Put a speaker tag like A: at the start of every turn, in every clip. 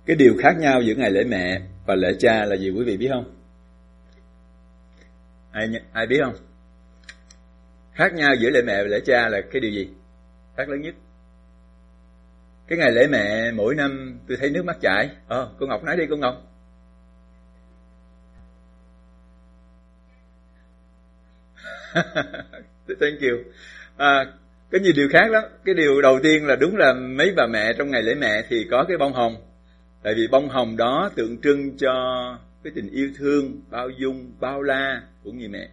A: Cái điều khác nhau giữa ngày lễ mẹ và lễ cha là gì quý vị biết không? Ai biết không? Khác nhau giữa lễ mẹ và lễ cha là cái điều gì? Khác lớn nhất. Cái ngày lễ mẹ mỗi năm tôi thấy nước mắt chảy. Cô Ngọc nói đi cô Ngọc. Thank you. Có nhiều điều khác lắm. Cái điều đầu tiên là đúng là mấy bà mẹ trong ngày lễ mẹ thì có cái bông hồng. Tại vì bông hồng đó tượng trưng cho cái tình yêu thương, bao dung, bao la của người mẹ.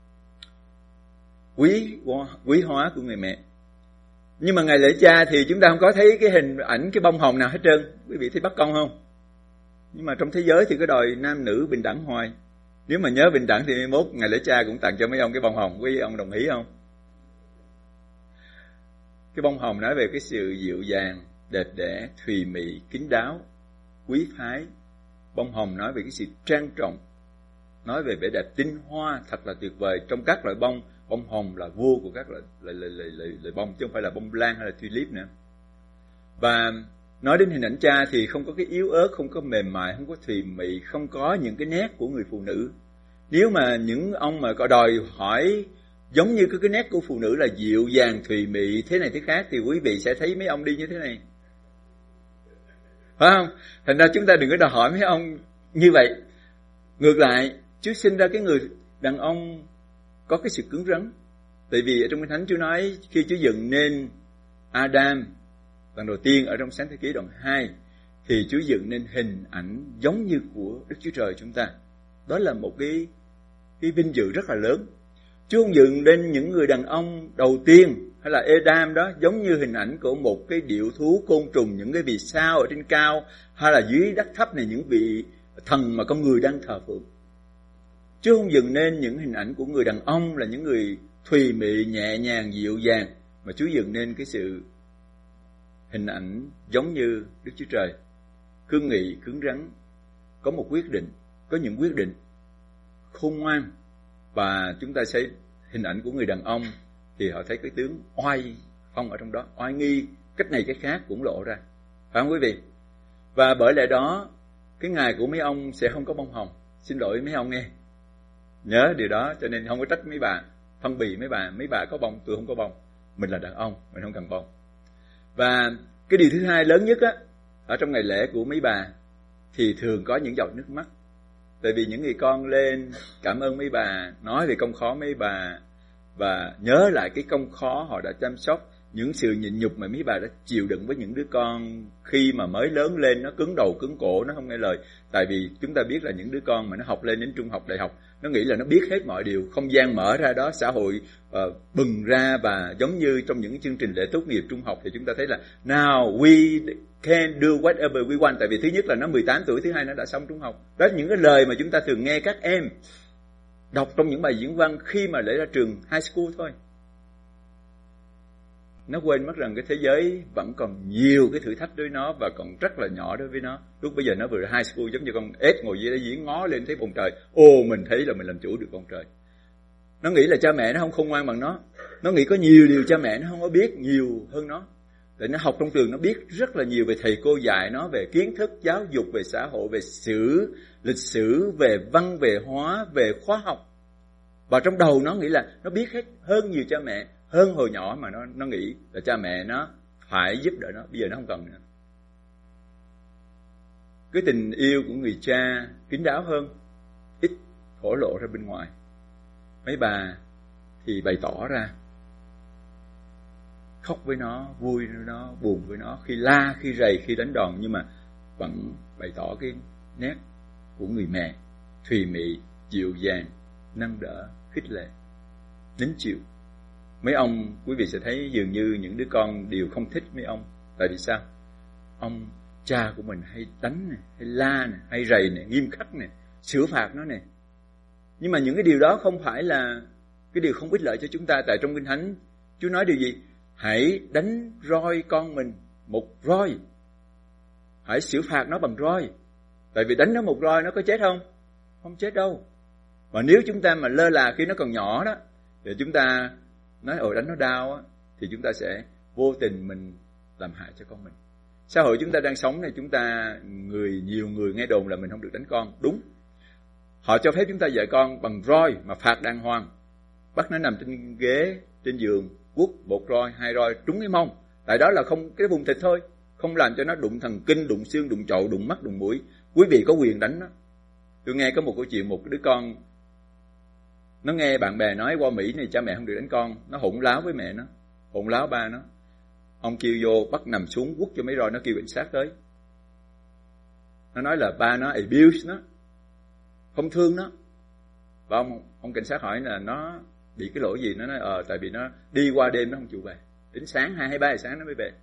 A: Quý hóa của người mẹ. Nhưng mà ngày lễ cha thì chúng ta không có thấy cái hình ảnh cái bông hồng nào hết trơn. Quý vị thấy bất công không? Nhưng mà trong thế giới thì có đòi nam nữ bình đẳng hoài. Nếu mà nhớ bình đẳng thì 21 ngày lễ cha cũng tặng cho mấy ông cái bông hồng. Quý ông đồng ý không? Cái bông hồng nói về cái sự dịu dàng, đẹp đẽ, thùy mị, kín đáo, quý phái. Bông hồng nói về cái sự trang trọng, nói về vẻ đẹp tinh hoa thật là tuyệt vời. Trong các loại bông, bông hồng là vua của các loại bông, chứ không phải là bông lan hay là tulip nữa. Và nói đến hình ảnh cha thì không có cái yếu ớt, không có mềm mại, không có thùy mị, không có những cái nét của người phụ nữ. Nếu mà những ông mà có đòi hỏi giống như cái nét của phụ nữ là dịu dàng, thùy mị, thế này thế khác, thì quý vị sẽ thấy mấy ông đi như thế này. Phải không? Thành ra chúng ta đừng có đòi hỏi mấy ông như vậy. Ngược lại, Chúa sinh ra cái người đàn ông có cái sự cứng rắn. Tại vì ở trong Kinh Thánh Chúa nói khi Chúa dựng nên Adam lần đầu tiên ở trong Sáng Thế Ký đoạn 2 thì Chúa dựng nên hình ảnh giống như của Đức Chúa Trời chúng ta. Đó là một cái vinh dự rất là lớn. Chúa không dựng nên những người đàn ông đầu tiên hay là Adam đó giống như hình ảnh của một cái điểu thú, côn trùng, những cái vì sao ở trên cao, hay là dưới đất thấp này những vị thần mà con người đang thờ phượng. Chúa không dựng nên những hình ảnh của người đàn ông là những người thùy mị, nhẹ nhàng, dịu dàng, mà Chúa dựng nên cái sự hình ảnh giống như Đức Chúa Trời, cương nghị, cứng rắn, có một quyết định, có những quyết định khôn ngoan. Và chúng ta thấy hình ảnh của người đàn ông thì họ thấy cái tướng oai phong ở trong đó, oai nghi, cách này cái khác cũng lộ ra. Phải không quý vị? Và bởi lẽ đó, cái ngày của mấy ông sẽ không có bông hồng. Xin lỗi mấy ông nghe. Nhớ điều đó, cho nên không có trách mấy bà, phân bì mấy bà có bông, tôi không có bông. Mình là đàn ông, mình không cần bông. Và cái điều thứ hai lớn nhất á, ở trong ngày lễ của mấy bà thì thường có những giọt nước mắt. Tại vì những người con lên cảm ơn mấy bà, nói về công khó mấy bà và nhớ lại cái công khó họ đã chăm sóc, những sự nhịn nhục mà mấy bà đã chịu đựng với những đứa con khi mà mới lớn lên, nó cứng đầu cứng cổ, nó không nghe lời. Tại vì chúng ta biết là những đứa con mà nó học lên đến trung học, đại học, nó nghĩ là nó biết hết mọi điều, không gian mở ra đó, xã hội bừng ra. Và giống như trong những chương trình lễ tốt nghiệp trung học thì chúng ta thấy là now we can do whatever we want. Tại vì thứ nhất là nó 18 tuổi, thứ hai nó đã xong trung học. Đó là những cái lời mà chúng ta thường nghe các em đọc trong những bài diễn văn khi mà để ra trường high school thôi. Nó quên mất rằng cái thế giới vẫn còn nhiều cái thử thách đối với nó và còn rất là nhỏ đối với nó. Lúc bây giờ nó vừa ra high school giống như con ếch ngồi dưới đây giếng ngó lên thấy bầu trời. Mình thấy là mình làm chủ được bầu trời. Nó nghĩ là cha mẹ nó không khôn ngoan bằng nó. Nó nghĩ có nhiều điều cha mẹ nó không có biết nhiều hơn nó. Tại nó học trong trường nó biết rất là nhiều về thầy cô dạy nó, về kiến thức, giáo dục, về xã hội, về lịch sử, về văn, về hóa, về khoa học. Và trong đầu nó nghĩ là nó biết hết hơn nhiều cha mẹ, hơn hồi nhỏ mà nó nghĩ là cha mẹ nó phải giúp đỡ nó, bây giờ nó không cần nữa. Cái tình yêu của người cha kín đáo hơn, ít thổ lộ ra bên ngoài. Mấy bà thì bày tỏ ra, khóc với nó, vui với nó, buồn với nó, khi la, khi rầy, khi đánh đòn, nhưng mà vẫn bày tỏ cái nét của người mẹ, thùy mị, dịu dàng, nâng đỡ, khích lệ, nín chịu. Mấy ông, quý vị sẽ thấy dường như những đứa con đều không thích mấy ông. Tại vì sao? Ông cha của mình hay đánh này, hay la này, hay rầy này, nghiêm khắc này, xử phạt nó này. Nhưng mà những cái điều đó không phải là cái điều không ích lợi cho chúng ta. Tại trong Kinh Thánh Chúa nói điều gì? Hãy đánh roi con mình một roi, hãy xử phạt nó bằng roi. Tại vì đánh nó một roi nó có chết không? Không chết đâu. Mà nếu chúng ta mà lơ là khi nó còn nhỏ đó, thì chúng ta nói đánh nó đau á, thì chúng ta sẽ vô tình mình làm hại cho con mình. Xã hội chúng ta đang sống này, nhiều người nghe đồn là mình không được đánh con. Đúng. Họ cho phép chúng ta dạy con bằng roi mà phạt đàng hoàng. Bắt nó nằm trên ghế, trên giường, quất 1 roi, 2 roi trúng cái mông. Tại đó là không cái vùng thịt thôi, không làm cho nó đụng thần kinh, đụng xương, đụng chậu, đụng mắt, đụng mũi. Quý vị có quyền đánh nó. Tôi nghe có một câu chuyện, một đứa con nó nghe bạn bè nói qua Mỹ này cha mẹ không được đánh con, nó hỗn láo với mẹ nó, hỗn láo ba nó. Ông kêu vô bắt nằm xuống quất cho mấy roi, nó kêu cảnh sát tới. Nó nói là ba nó abuse nó, không thương nó. Và ông cảnh sát hỏi là nó bị cái lỗi gì, nó nói tại vì nó đi qua đêm nó không chịu về, đến sáng 2 hay 3 giờ sáng nó mới về.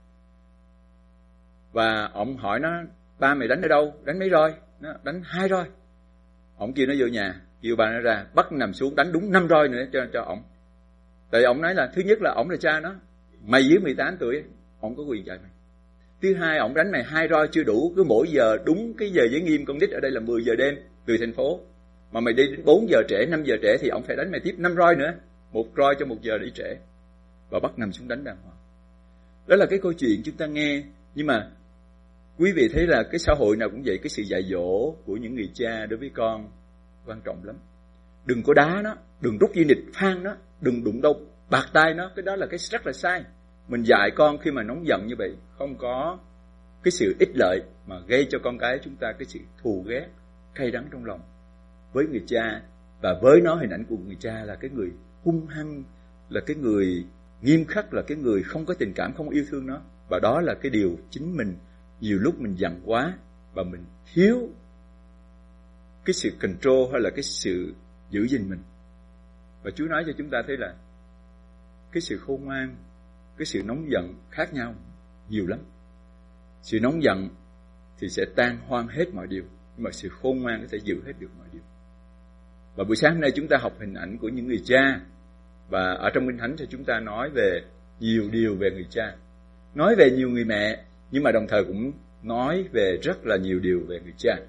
A: Và ông hỏi nó, ba mày đánh ở đâu? Đánh mấy roi? Nó đánh 2 roi. Ông kêu nó vô nhà, kêu ba nó ra, bắt nằm xuống đánh đúng 5 roi nữa cho ổng. Tại ổng nói là thứ nhất là ổng là cha nó, mày dưới 18 tuổi ổng có quyền dạy mày. Thứ hai, ổng đánh mày 2 roi chưa đủ, cứ mỗi giờ đúng cái giờ giới nghiêm, con nít ở đây là 10 giờ đêm từ thành phố, mà mày đi đến 4 giờ trễ, 5 giờ trễ thì ổng phải đánh mày tiếp 5 roi nữa, 1 roi cho 1 giờ đi trễ. Và bắt nằm xuống đánh đàng hoàng. Đó là cái câu chuyện chúng ta nghe. Nhưng mà quý vị thấy là cái xã hội nào cũng vậy, cái sự dạy dỗ của những người cha đối với con quan trọng lắm. Đừng có đá nó, đừng rút dây nịt phan nó, đừng đụng đâu bạc tay nó, cái đó là cái rất là sai. Mình dạy con khi mà nóng giận như vậy, không có cái sự ích lợi mà gây cho con cái chúng ta cái sự thù ghét, cay đắng trong lòng với người cha. Và với nó hình ảnh của người cha là cái người hung hăng, là cái người nghiêm khắc, là cái người không có tình cảm, không yêu thương nó. Và đó là cái điều chính mình nhiều lúc mình giận quá và mình thiếu cái sự control hay là cái sự giữ gìn mình. Và Chúa nói cho chúng ta thấy là cái sự khôn ngoan, cái sự nóng giận khác nhau nhiều lắm. Sự nóng giận thì sẽ tan hoang hết mọi điều, nhưng mà sự khôn ngoan có thể giữ hết được mọi điều. Và buổi sáng hôm nay chúng ta học hình ảnh của những người cha. Và ở trong Kinh Thánh thì chúng ta nói về nhiều điều về người cha, nói về nhiều người mẹ, nhưng mà đồng thời cũng nói về rất là nhiều điều về người cha.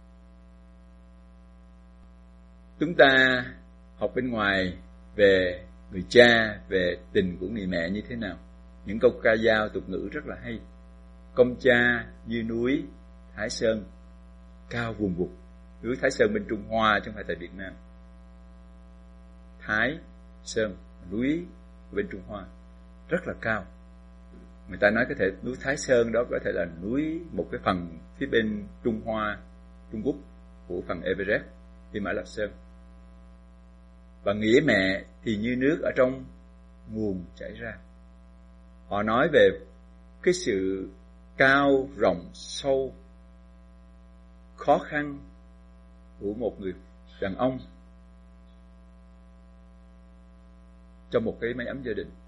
A: Chúng ta học bên ngoài về người cha, về tình của người mẹ như thế nào. Những câu ca dao tục ngữ rất là hay. Công cha như núi Thái Sơn, cao vùng vụt. Núi Thái Sơn bên Trung Hoa chứ không phải tại Việt Nam. Thái Sơn, núi bên Trung Hoa rất là cao. Người ta nói có thể núi Thái Sơn đó có thể là núi, một cái phần phía bên Trung Hoa, Trung Quốc của phần Everest, thì Mã Lạp Sơn. Và nghĩa mẹ thì như nước ở trong nguồn chảy ra. Họ nói về cái sự cao, rộng, sâu, khó khăn của một người đàn ông trong một cái mái ấm gia đình.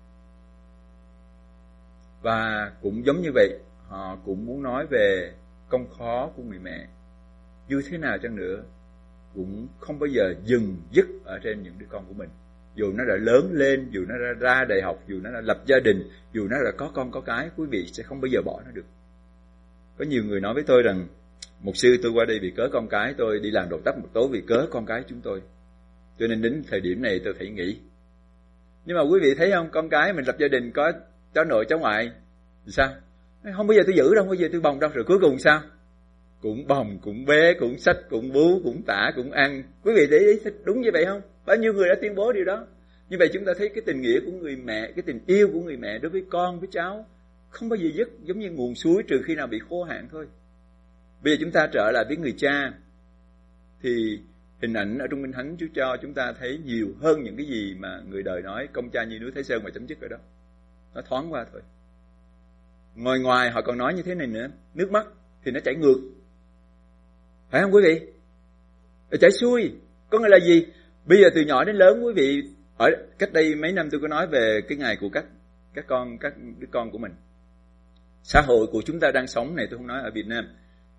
A: Và cũng giống như vậy, họ cũng muốn nói về công khó của người mẹ. Như thế nào chăng nữa cũng không bao giờ dừng dứt ở trên những đứa con của mình. Dù nó đã lớn lên, dù nó đã ra đại học, dù nó đã lập gia đình, dù nó đã có con có cái, quý vị sẽ không bao giờ bỏ nó được. Có nhiều người nói với tôi rằng, mục sư tôi qua đây vì cớ con cái, tôi đi làm đầu tắt một tối vì cớ con cái chúng tôi, cho nên đến thời điểm này tôi phải nghỉ. Nhưng mà quý vị thấy không, con cái mình lập gia đình có cháu nội cháu ngoại thì sao? Không bao giờ tôi giữ đâu, không bao giờ tôi bồng đâu. Rồi cuối cùng sao? Cũng bồng, cũng bế, cũng xách, cũng bú, cũng tả, cũng ăn. Quý vị để ý đúng như vậy không? Bao nhiêu người đã tuyên bố điều đó. Như vậy chúng ta thấy cái tình nghĩa của người mẹ, cái tình yêu của người mẹ đối với con, với cháu không bao giờ dứt, giống như nguồn suối trừ khi nào bị khô hạn thôi. Bây giờ chúng ta trở lại với người cha, thì hình ảnh ở trong Kinh Thánh Chúa cho chúng ta thấy nhiều hơn những cái gì mà người đời nói công cha như núi Thái Sơn mà chấm dứt ở đó. Nó thoáng qua thôi. Ngoài họ còn nói như thế này nữa, nước mắt thì nó chảy ngược, phải không quý vị? Nó chảy xuôi, có nghĩa là gì? Bây giờ từ nhỏ đến lớn quý vị, ở cách đây mấy năm tôi có nói về cái ngày của các đứa con của mình. Xã hội của chúng ta đang sống này, tôi không nói ở Việt Nam,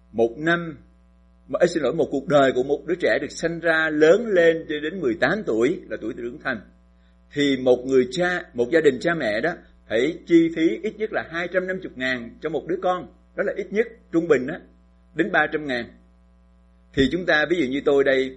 A: một cuộc đời của một đứa trẻ được sinh ra lớn lên cho đến 18 tuổi là tuổi trưởng thành, thì một gia đình cha mẹ đó phải chi phí ít nhất là 250.000 cho một đứa con. Đó là ít nhất, trung bình đó, đến 300.000. Thì chúng ta, ví dụ như tôi đây,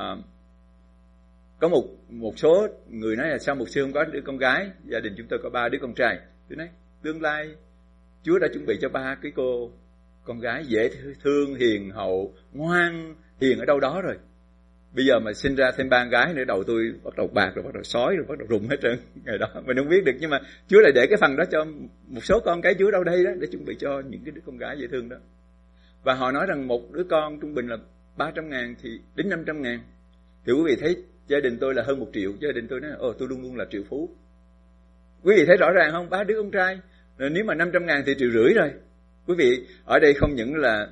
A: có một số người nói là sao một sư không có đứa con gái, gia đình chúng tôi có 3 đứa con trai. Tôi nói tương lai Chúa đã chuẩn bị cho 3 cái cô con gái dễ thương, hiền hậu, ngoan, hiền ở đâu đó rồi. Bây giờ mà sinh ra thêm 3 gái nữa, đầu tôi bắt đầu bạc rồi, bắt đầu sói rồi, bắt đầu rụng hết trơn. Ngày đó mình không biết được, nhưng mà Chúa lại để cái phần đó cho một số con cái Chúa đâu đây đó, để chuẩn bị cho những cái đứa con gái dễ thương đó. Và họ nói rằng một đứa con trung bình là 300.000 thì đến 500.000. Thì quý vị thấy gia đình tôi là hơn 1 triệu. Gia đình tôi nói tôi luôn luôn là triệu phú. Quý vị thấy rõ ràng không? 3 đứa con trai, nếu mà 500.000 thì 1,5 triệu rồi. Quý vị, ở đây không những là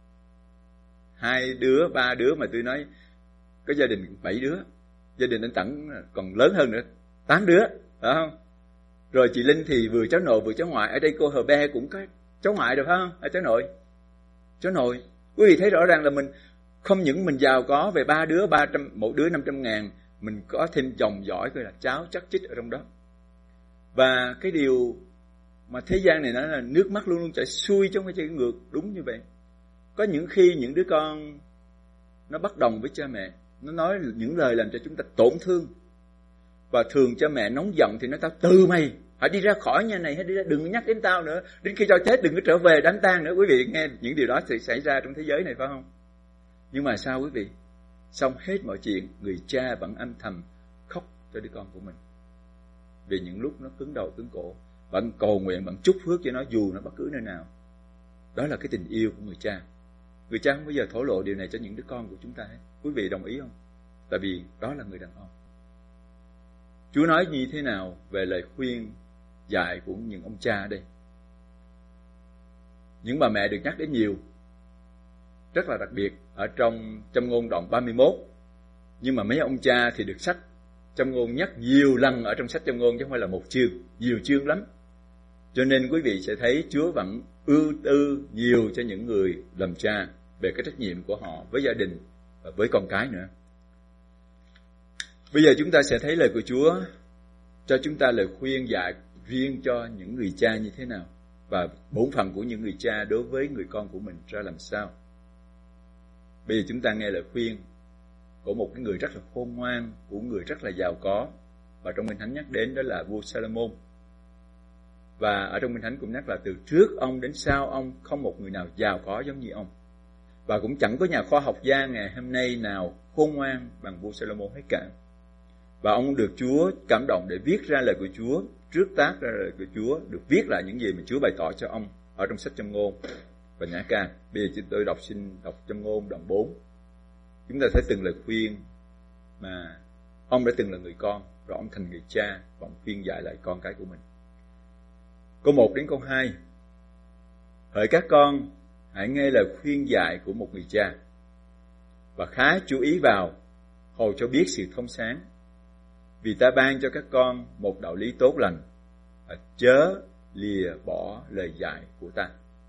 A: 2 đứa, 3 đứa, mà tôi nói có gia đình 7 đứa. Gia đình anh Tẩn còn lớn hơn nữa, 8 đứa, phải không? Rồi chị Linh thì vừa cháu nội vừa cháu ngoại. Ở đây cô Hờ Be cũng có cháu ngoại rồi phải không? Cháu nội. Cháu nội. Quý vị thấy rõ ràng là mình không những mình giàu có về 3 đứa, 300, mỗi đứa 500.000, mình có thêm chồng giỏi, coi là cháu chắc chích ở trong đó. Và cái điều mà thế gian này nói là nước mắt luôn luôn chảy xuôi chứ không phải chảy ngược, đúng như vậy. Có những khi những đứa con nó bất đồng với cha mẹ, nó nói những lời làm cho chúng ta tổn thương. Và thường cha mẹ nóng giận thì nói tao từ mày, hãy đi ra khỏi nhà này, hãy đi ra, đừng nhắc đến tao nữa, đến khi tao chết đừng có trở về đám tang nữa. Quý vị nghe những điều đó thì xảy ra trong thế giới này phải không? Nhưng mà sao quý vị? Xong hết mọi chuyện, người cha vẫn âm thầm khóc cho đứa con của mình. Vì những lúc nó cứng đầu cứng cổ, vẫn cầu nguyện, vẫn chúc phước cho nó dù nó bất cứ nơi nào. Đó là cái tình yêu của người cha. Người cha không bao giờ thổ lộ điều này cho những đứa con của chúng ta hết. Quý vị đồng ý không? Tại vì đó là người đàn ông. Chúa nói như thế nào về lời khuyên dạy của những ông cha đây? Những bà mẹ được nhắc đến nhiều, rất là đặc biệt ở trong Châm Ngôn đoạn 31. Nhưng mà mấy ông cha thì được sách Châm Ngôn nhắc nhiều lần ở trong sách Châm Ngôn, chứ không phải là một chương, nhiều chương lắm. Cho nên quý vị sẽ thấy Chúa vẫn ưu tư nhiều cho những người làm cha về cái trách nhiệm của họ với gia đình và với con cái nữa. Bây giờ chúng ta sẽ thấy lời của Chúa cho chúng ta lời khuyên dạy riêng cho những người cha như thế nào, và bổn phận của những người cha đối với người con của mình ra làm sao. Bây giờ chúng ta nghe lời khuyên của một cái người rất là khôn ngoan, của người rất là giàu có, và trong Kinh Thánh nhắc đến đó là vua Salomon. Và ở trong Kinh Thánh cũng nhắc là từ trước ông đến sau ông không một người nào giàu có giống như ông, và cũng chẳng có nhà khoa học gia ngày hôm nay nào khôn ngoan bằng vua Salomon hết cả. Và ông được Chúa cảm động để viết ra lời của Chúa, trước tác ra lời của Chúa, được viết lại những gì mà Chúa bày tỏ cho ông ở trong sách Châm Ngôn và Nhã Ca. Bây giờ chúng tôi xin đọc Châm Ngôn đoạn 4. Chúng ta thấy từng lời khuyên mà ông đã từng là người con, rồi ông thành người cha và ông khuyên dạy lại con cái của mình. Câu 1 đến câu 2. Hỡi các con, hãy nghe lời khuyên dạy của một người cha, và khá chú ý vào, hầu cho biết sự thông sáng. Vì ta ban cho các con một đạo lý tốt lành, và chớ lìa bỏ lời dạy của ta.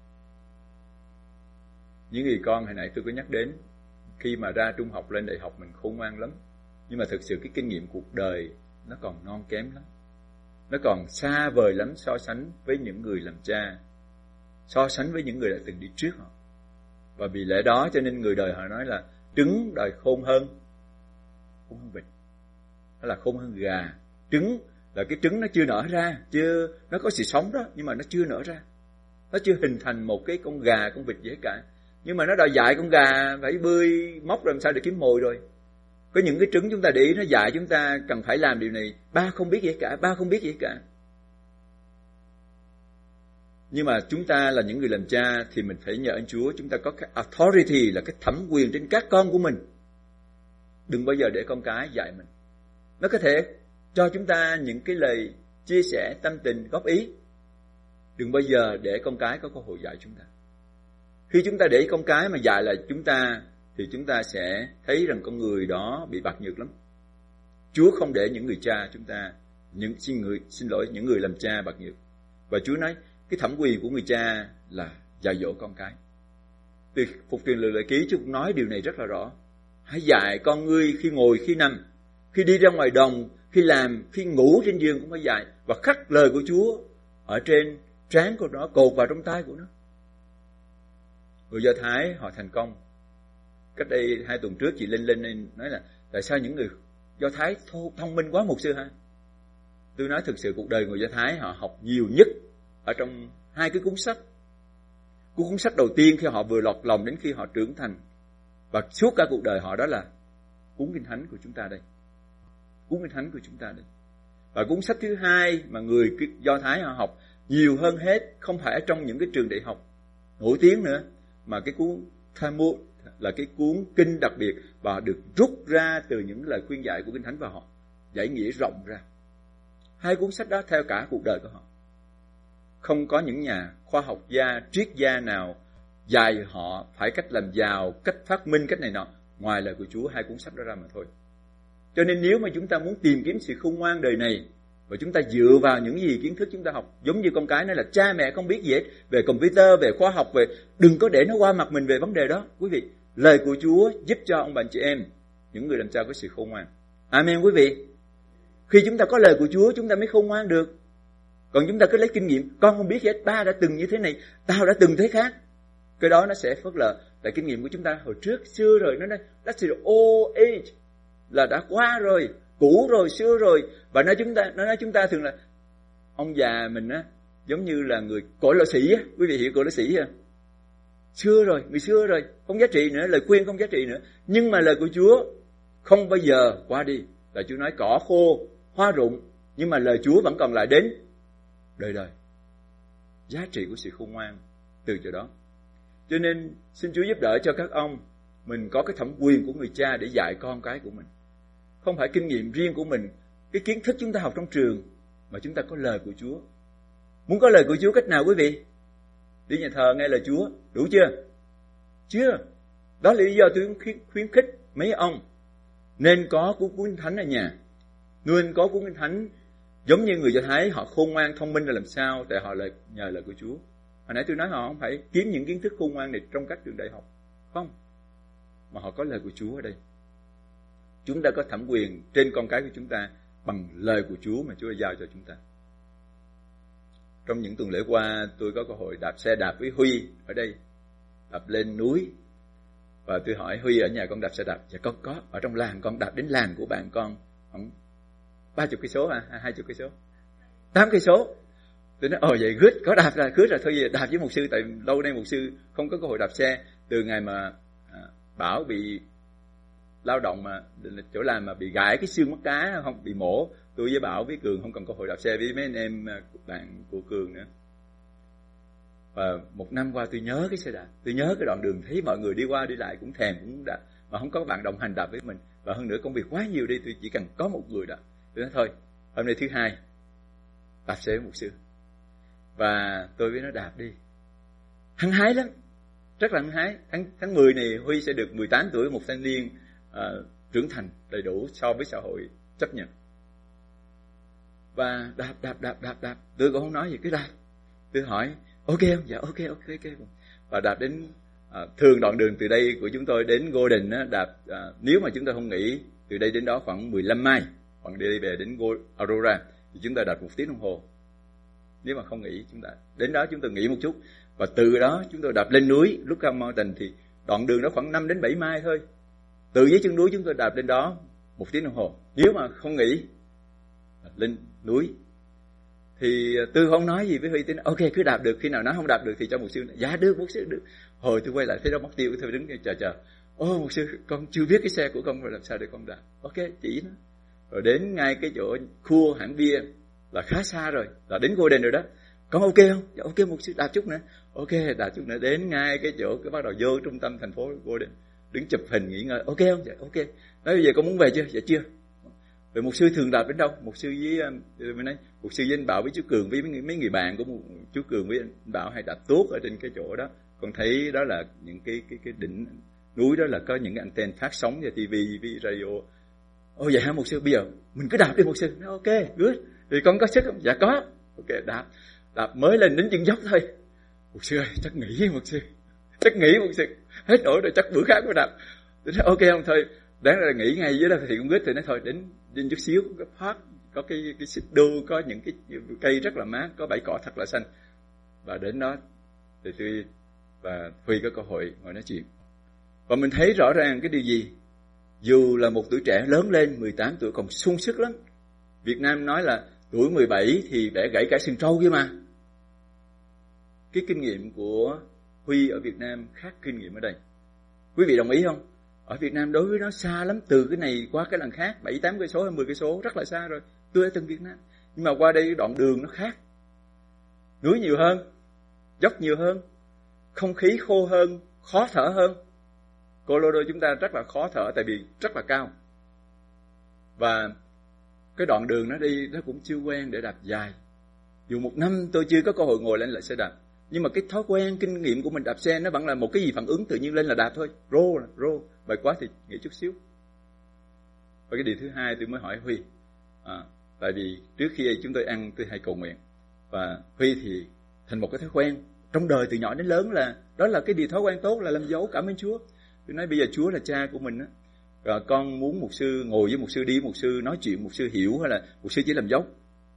A: Những người con hồi nãy tôi có nhắc đến, khi mà ra trung học lên đại học mình khôn ngoan lắm, nhưng mà thực sự cái kinh nghiệm cuộc đời nó còn non kém lắm, nó còn xa vời lắm so sánh với những người làm cha, so sánh với những người đã từng đi trước họ. Và vì lẽ đó cho nên người đời họ nói là trứng đời khôn hơn vịt, hay là khôn hơn gà. Trứng là cái trứng nó chưa nở ra, chưa, nó có sự sống đó, nhưng mà nó chưa nở ra, nó chưa hình thành một cái con gà, con vịt gì hết cả. Nhưng mà nó đòi dạy con gà phải bơi móc làm sao để kiếm mồi rồi. Có những cái trứng chúng ta để ý nó dạy chúng ta cần phải làm điều này, ba không biết gì hết cả, ba không biết gì hết cả. Nhưng mà chúng ta là những người làm cha thì mình phải nhờ ơn Chúa, chúng ta có cái authority, là cái thẩm quyền trên các con của mình. Đừng bao giờ để con cái dạy mình. Nó có thể cho chúng ta những cái lời chia sẻ, tâm tình, góp ý. Đừng bao giờ để con cái có cơ hội dạy chúng ta. Khi chúng ta để con cái mà dạy lại chúng ta thì chúng ta sẽ thấy rằng con người đó bị bạc nhược lắm. Chúa không để những người cha chúng ta, những người làm cha bạc nhược. Và Chúa nói cái thẩm quyền của người cha là dạy dỗ con cái. Từ Phục Truyền Lời Ký Chúa cũng nói điều này rất là rõ. Hãy dạy con ngươi khi ngồi, khi nằm, khi đi ra ngoài đồng, khi làm, khi ngủ trên giường cũng phải dạy, và khắc lời của Chúa ở trên trán của nó, cột vào trong tay của nó. Người Do Thái họ thành công. Cách đây 2 tuần trước chị Linh lên nói là tại sao những người Do Thái thông minh quá mục sư hả? Tôi nói thực sự cuộc đời người Do Thái họ học nhiều nhất ở trong hai cái cuốn sách. Cuốn sách đầu tiên khi họ vừa lọt lòng đến khi họ trưởng thành, và suốt cả cuộc đời họ, đó là cuốn Kinh Thánh của chúng ta đây. Cuốn Kinh Thánh của chúng ta đây. Và cuốn sách thứ hai mà người Do Thái họ học nhiều hơn hết, không phải ở trong những cái trường đại học nổi tiếng nữa, mà cái cuốn Talmud là cái cuốn kinh đặc biệt và được rút ra từ những lời khuyên dạy của Kinh Thánh, và họ giải nghĩa rộng ra. Hai cuốn sách đó theo cả cuộc đời của họ. Không có những nhà khoa học gia, triết gia nào dạy họ phải cách làm giàu, cách phát minh, cách này nọ, ngoài lời của Chúa, hai cuốn sách đó ra mà thôi. Cho nên nếu mà chúng ta muốn tìm kiếm sự khôn ngoan đời này, và chúng ta dựa vào những gì kiến thức chúng ta học, giống như con cái nói là cha mẹ không biết gì hết về computer, về khoa học, về đừng có để nó qua mặt mình về vấn đề đó. Quý vị, lời của Chúa giúp cho ông bà chị em, những người làm cha có sự khôn ngoan. Amen quý vị. Khi chúng ta có lời của Chúa, chúng ta mới khôn ngoan được. Còn chúng ta cứ lấy kinh nghiệm, con không biết gì hết, ba đã từng như thế này, tao đã từng thế khác, cái đó nó sẽ phớt lờ tại kinh nghiệm của chúng ta hồi trước, xưa rồi. Nó nói that's the old age, là đã qua rồi, cũ rồi, xưa rồi. Và nó nói chúng ta thường là ông già mình á, giống như là người cội lỗ sĩ á. Quý vị hiểu cội lỗ sĩ à? Xưa rồi, người xưa rồi, không giá trị nữa, lời khuyên không giá trị nữa. Nhưng mà lời của Chúa không bao giờ qua đi. Lời Chúa nói cỏ khô, hoa rụng, nhưng mà lời Chúa vẫn còn lại đến đời đời. Giá trị của sự khôn ngoan từ chỗ đó. Cho nên xin Chúa giúp đỡ cho các ông, mình có cái thẩm quyền của người cha để dạy con cái của mình. Không phải kinh nghiệm riêng của mình, cái kiến thức chúng ta học trong trường, mà chúng ta có lời của Chúa. Muốn có lời của Chúa cách nào quý vị? Đi nhà thờ nghe lời Chúa, đủ chưa? Chưa. Đó là lý do tôi khuyến khích mấy ông nên có cuốn Kinh Thánh ở nhà. Nên có cuốn Kinh Thánh, giống như người Do Thái họ khôn ngoan thông minh là làm sao? Tại họ là nhờ lời của Chúa. Hồi nãy tôi nói họ không phải kiếm những kiến thức khôn ngoan này trong các trường đại học, không, mà họ có lời của Chúa ở đây. Chúng ta có thẩm quyền trên con cái của chúng ta bằng lời của Chúa mà Chúa đã giao cho chúng ta. Trong những tuần lễ qua, tôi có cơ hội đạp xe đạp với Huy ở đây, đạp lên núi. Và tôi hỏi Huy, ở nhà con đạp xe đạp? Dạ con có, ở trong làng con đạp đến làng của bạn con khoảng 30 cây số, 20 cây số, 8 cây số. Tôi nói vậy good, có đạp là good rồi, thôi về đạp với mục sư. Tại lâu nay mục sư không có cơ hội đạp xe, từ ngày mà Bảo bị lao động mà chỗ làm mà bị gãy cái xương mắt cá, không bị mổ, tôi với Bảo với Cường không còn cơ hội đạp xe với mấy anh em bạn của Cường nữa. Và một năm qua tôi nhớ cái xe đạp, tôi nhớ cái đoạn đường thấy mọi người đi qua đi lại cũng thèm, cũng đạp, mà không có bạn đồng hành đạp với mình. Và hơn nữa công việc quá nhiều đi, tôi chỉ cần có một người đạp. Tôi nói thôi, hôm nay thứ hai đạp xe với mục sư. Và tôi với nó đạp đi, hăng hái lắm, rất là hăng hái. Tháng 10 này Huy sẽ được 18 tuổi, một thanh niên trưởng thành đầy đủ so với xã hội chấp nhận. Và đạp, tôi cũng không nói gì, cứ đạp. Tôi hỏi ok không? Dạ ok. Và đạp đến thường đoạn đường từ đây của chúng tôi đến Golden á, đạp nếu mà chúng ta không nghỉ, từ đây đến đó khoảng 15 mai, khoảng đi về đến Aurora thì chúng ta đạp 1 tiếng đồng hồ. Nếu mà không nghỉ, chúng ta đến đó chúng ta nghỉ một chút, và từ đó chúng tôi đạp lên núi Lookout Mountain. Thì đoạn đường đó khoảng 5 đến 7 mai thôi. Từ dưới chân núi chúng tôi đạp lên đó 1 tiếng đồng hồ. Nếu mà không nghỉ lên núi thì tôi không nói gì với Huy, tôi nói ok cứ đạp được, khi nào nó không đạp được thì cho mục sư. Dạ được mục sư, được. Hồi tôi quay lại thấy đó mất tiêu, tôi đứng chờ. Ô mục sư, con chưa biết cái xe của con rồi làm sao để con đạp. Ok chỉ nó. Rồi đến ngay cái chỗ khu hãng bia là khá xa rồi, là đến Golden rồi đó. Con ok không? Dạ ok mục sư, đạp chút nữa. Ok đạp chút nữa, đến ngay cái chỗ cái bắt đầu vô trung tâm thành phố Golden, đứng chụp hình nghỉ ngơi. Ok không? Dạ ok. Nói bây giờ con muốn về chưa? Dạ chưa. Rồi mục sư thường đạp đến đâu? Mục sư với anh Bảo với chú Cường với mấy người bạn của chú Cường với anh Bảo hay đạp tốt ở trên cái chỗ đó. Con thấy đó là những cái đỉnh núi đó là có những cái anten phát sóng về TV với radio. Ồ vậy hả mục sư? Bây giờ mình cứ đạp đi mục sư. Nói, ok good. Thì con có sức không? Dạ có. Ok đạp mới lên đến chân dốc thôi. Mục sư ơi chắc nghỉ mục sư. Chắc nghỉ mục sư. Hết nổi rồi, chắc bữa khác mới đạp. Tôi nói ok không, thôi đáng là nghỉ ngay dưới đó thì cũng biết. Thì nói thôi đến chút xíu có park, có cái xích đu, có những cái cây rất là mát, có bãi cỏ thật là xanh. Và đến đó thì tôi và Huy có cơ hội ngồi nói chuyện. Và mình thấy rõ ràng cái điều gì? Dù là một tuổi trẻ lớn lên 18 tuổi còn sung sức lắm. Việt Nam nói là tuổi 17 thì bẻ gãy cả xương trâu kia mà. cái kinh nghiệm của Huy ở Việt Nam khác kinh nghiệm ở đây. Quý vị đồng ý không? Ở Việt Nam đối với nó xa lắm, từ cái này qua cái lần khác 7-8 cây số hay 10 cây số rất là xa rồi. Tôi ở từng Việt Nam, nhưng mà qua đây đoạn đường nó khác, núi nhiều hơn, dốc nhiều hơn, không khí khô hơn, khó thở hơn. Colorado chúng ta rất là khó thở tại vì rất là cao, và cái đoạn đường nó đi nó cũng chưa quen để đạp dài. Dù một năm tôi chưa có cơ hội ngồi lên lại xe đạp, nhưng mà cái thói quen kinh nghiệm của mình đạp xe nó vẫn là một cái gì phản ứng tự nhiên, lên là đạp thôi, rô bài quá thì nghỉ chút xíu. Và cái điều thứ hai tôi mới hỏi Huy, tại vì trước khi chúng tôi ăn tôi hay cầu nguyện, và Huy thì thành một cái thói quen trong đời từ nhỏ đến lớn là đó là cái điều thói quen tốt là làm dấu cảm ơn Chúa. Tôi nói bây giờ Chúa là cha của mình á, rồi con muốn mục sư ngồi với mục sư, đi mục sư nói chuyện, mục sư hiểu, hay là mục sư chỉ làm dấu.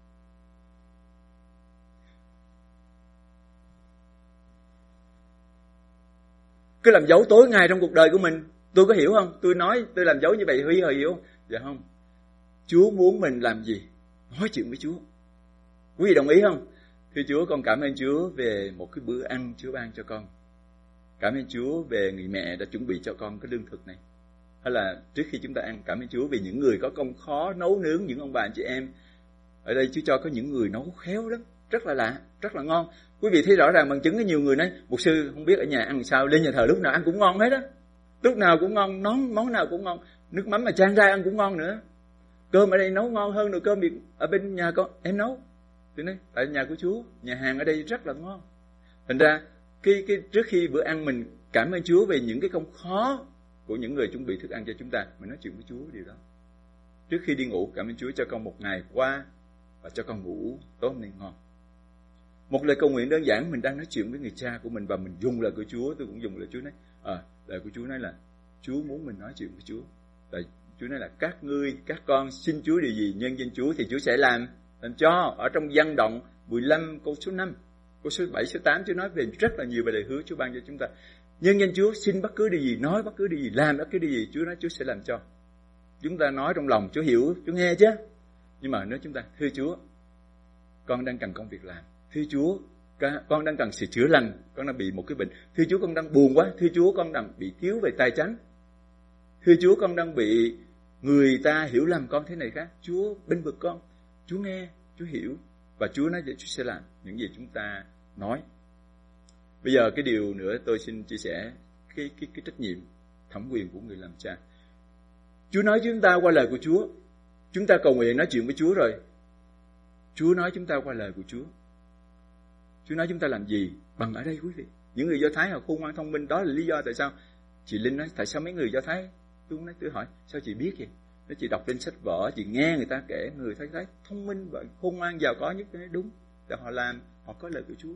A: Cứ làm dấu tối ngày trong cuộc đời của mình, tôi có hiểu không? Tôi nói tôi làm dấu như vậy Huy hồi hiểu không? Dạ không. Chúa muốn mình làm gì? Nói chuyện với Chúa. Quý vị đồng ý không? Thưa Chúa, con cảm ơn Chúa về một cái bữa ăn Chúa ban cho con. Cảm ơn Chúa về người mẹ đã chuẩn bị cho con cái lương thực này. Hay là trước khi chúng ta ăn, cảm ơn Chúa vì những người có công khó nấu nướng, những ông bà anh chị em. Ở đây Chúa cho có những người nấu khéo lắm, rất là lạ, rất là ngon. Quý vị thấy rõ ràng bằng chứng có nhiều người nói, mục sư không biết ở nhà ăn sao, lên nhà thờ lúc nào ăn cũng ngon hết á. Lúc nào cũng ngon, món nào cũng ngon. Nước mắm mà chan ra ăn cũng ngon nữa. Cơm ở đây nấu ngon hơn nồi cơm ở bên nhà con em nấu. Tôi nói, tại nhà của Chúa, nhà hàng ở đây rất là ngon. Thành ra, cái trước khi bữa ăn mình cảm ơn Chúa về những cái công khó của những người chuẩn bị thức ăn cho chúng ta. Mình nói chuyện với Chúa điều đó. Trước khi đi ngủ, cảm ơn Chúa cho con một ngày qua và cho con ngủ tốt nên ngon. Một lời cầu nguyện đơn giản, mình đang nói chuyện với người cha của mình và mình dùng lời của Chúa. Tôi cũng dùng lời Chúa nói, lời của Chúa nói là Chúa muốn mình nói chuyện với Chúa. Tại Chúa nói là các ngươi, các con xin Chúa điều gì nhân danh Chúa thì Chúa sẽ làm cho. Ở trong Giăng đoạn 15 câu số 5, câu số 7, số 8 Chúa nói về rất là nhiều về lời hứa Chúa ban cho chúng ta. Nhân danh Chúa xin bất cứ điều gì, nói bất cứ điều gì, làm bất cứ điều gì, Chúa nói Chúa sẽ làm cho. Chúng ta nói trong lòng Chúa hiểu, Chúa nghe chứ. Nhưng mà nếu chúng ta, thưa Chúa, con đang cần công việc làm. Thưa Chúa, con đang cần sự chữa lành, con đang bị một cái bệnh. Thưa Chúa, con đang buồn quá. Thưa Chúa, con đang bị thiếu về tài chánh. Thưa Chúa, con đang bị người ta hiểu lầm con thế này khác. Chúa bênh vực con. Chúa nghe, Chúa hiểu, và Chúa nói vậy Chúa sẽ làm những gì chúng ta nói. Bây giờ cái điều nữa tôi xin chia sẻ cái trách nhiệm, thẩm quyền của người làm cha. Chúa nói chúng ta qua lời của Chúa. Chúng ta cầu nguyện nói chuyện với Chúa rồi. Chúa nói chúng ta qua lời của Chúa. Chúa nói chúng ta làm gì? Bằng ở đây quý vị. Những người Do Thái họ khôn ngoan thông minh, đó là lý do tại sao chị Linh nói tại sao mấy người Do Thái, tôi hỏi sao chị biết vậy? Nếu chị đọc trên sách vở, chị nghe người ta kể người Thái thông minh và khôn ngoan giàu có nhất, cái đúng. Để họ làm, họ có lời của Chúa.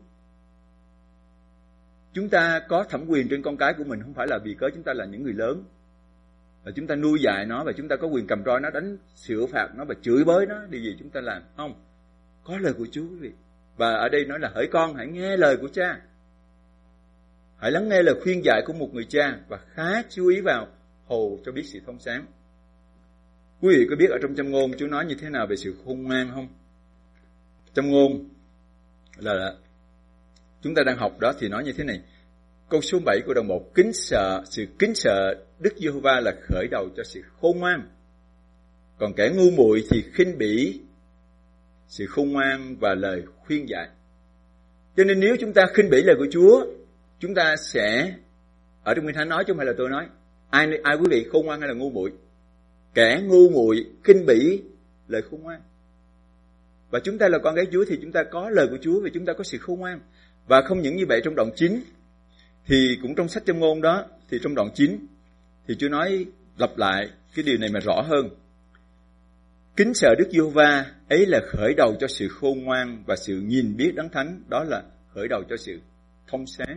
A: Chúng ta có thẩm quyền trên con cái của mình không phải là vì cớ chúng ta là những người lớn, và chúng ta nuôi dạy nó và chúng ta có quyền cầm roi nó, đánh sửa phạt nó và chửi bới nó, điều gì chúng ta làm không? Có lời của Chúa quý vị. Và ở đây nói là hỡi con hãy nghe lời của cha, hãy lắng nghe lời khuyên dạy của một người cha và khá chú ý vào hầu cho biết sự thông sáng. Quý vị có biết ở trong Châm Ngôn Chúa nói như thế nào về sự khôn ngoan không? Châm Ngôn là chúng ta đang học đó thì nói như thế này. Câu số 7 của đoạn 1, sự kính sợ Đức Giê-hô-va là khởi đầu cho sự khôn ngoan. Còn kẻ ngu muội thì khinh bỉ sự khôn ngoan và lời khuyên dạy. Cho nên nếu chúng ta khinh bỉ lời của Chúa, chúng ta sẽ, ở trong Kinh Thánh nói chứ không phải là tôi nói, ai quý vị khôn ngoan hay là ngu muội? Kẻ ngu muội khinh bỉ lời khôn ngoan. Và chúng ta là con gái Chúa thì chúng ta có lời của Chúa và chúng ta có sự khôn ngoan. Và không những như vậy, trong đoạn 9 thì cũng trong sách Châm Ngôn đó, thì trong đoạn 9 thì Chúa nói lặp lại cái điều này mà rõ hơn. Kính sợ Đức Giê-hô-va ấy là khởi đầu cho sự khôn ngoan và sự nhìn biết Đấng Thánh, đó là khởi đầu cho sự thông sáng.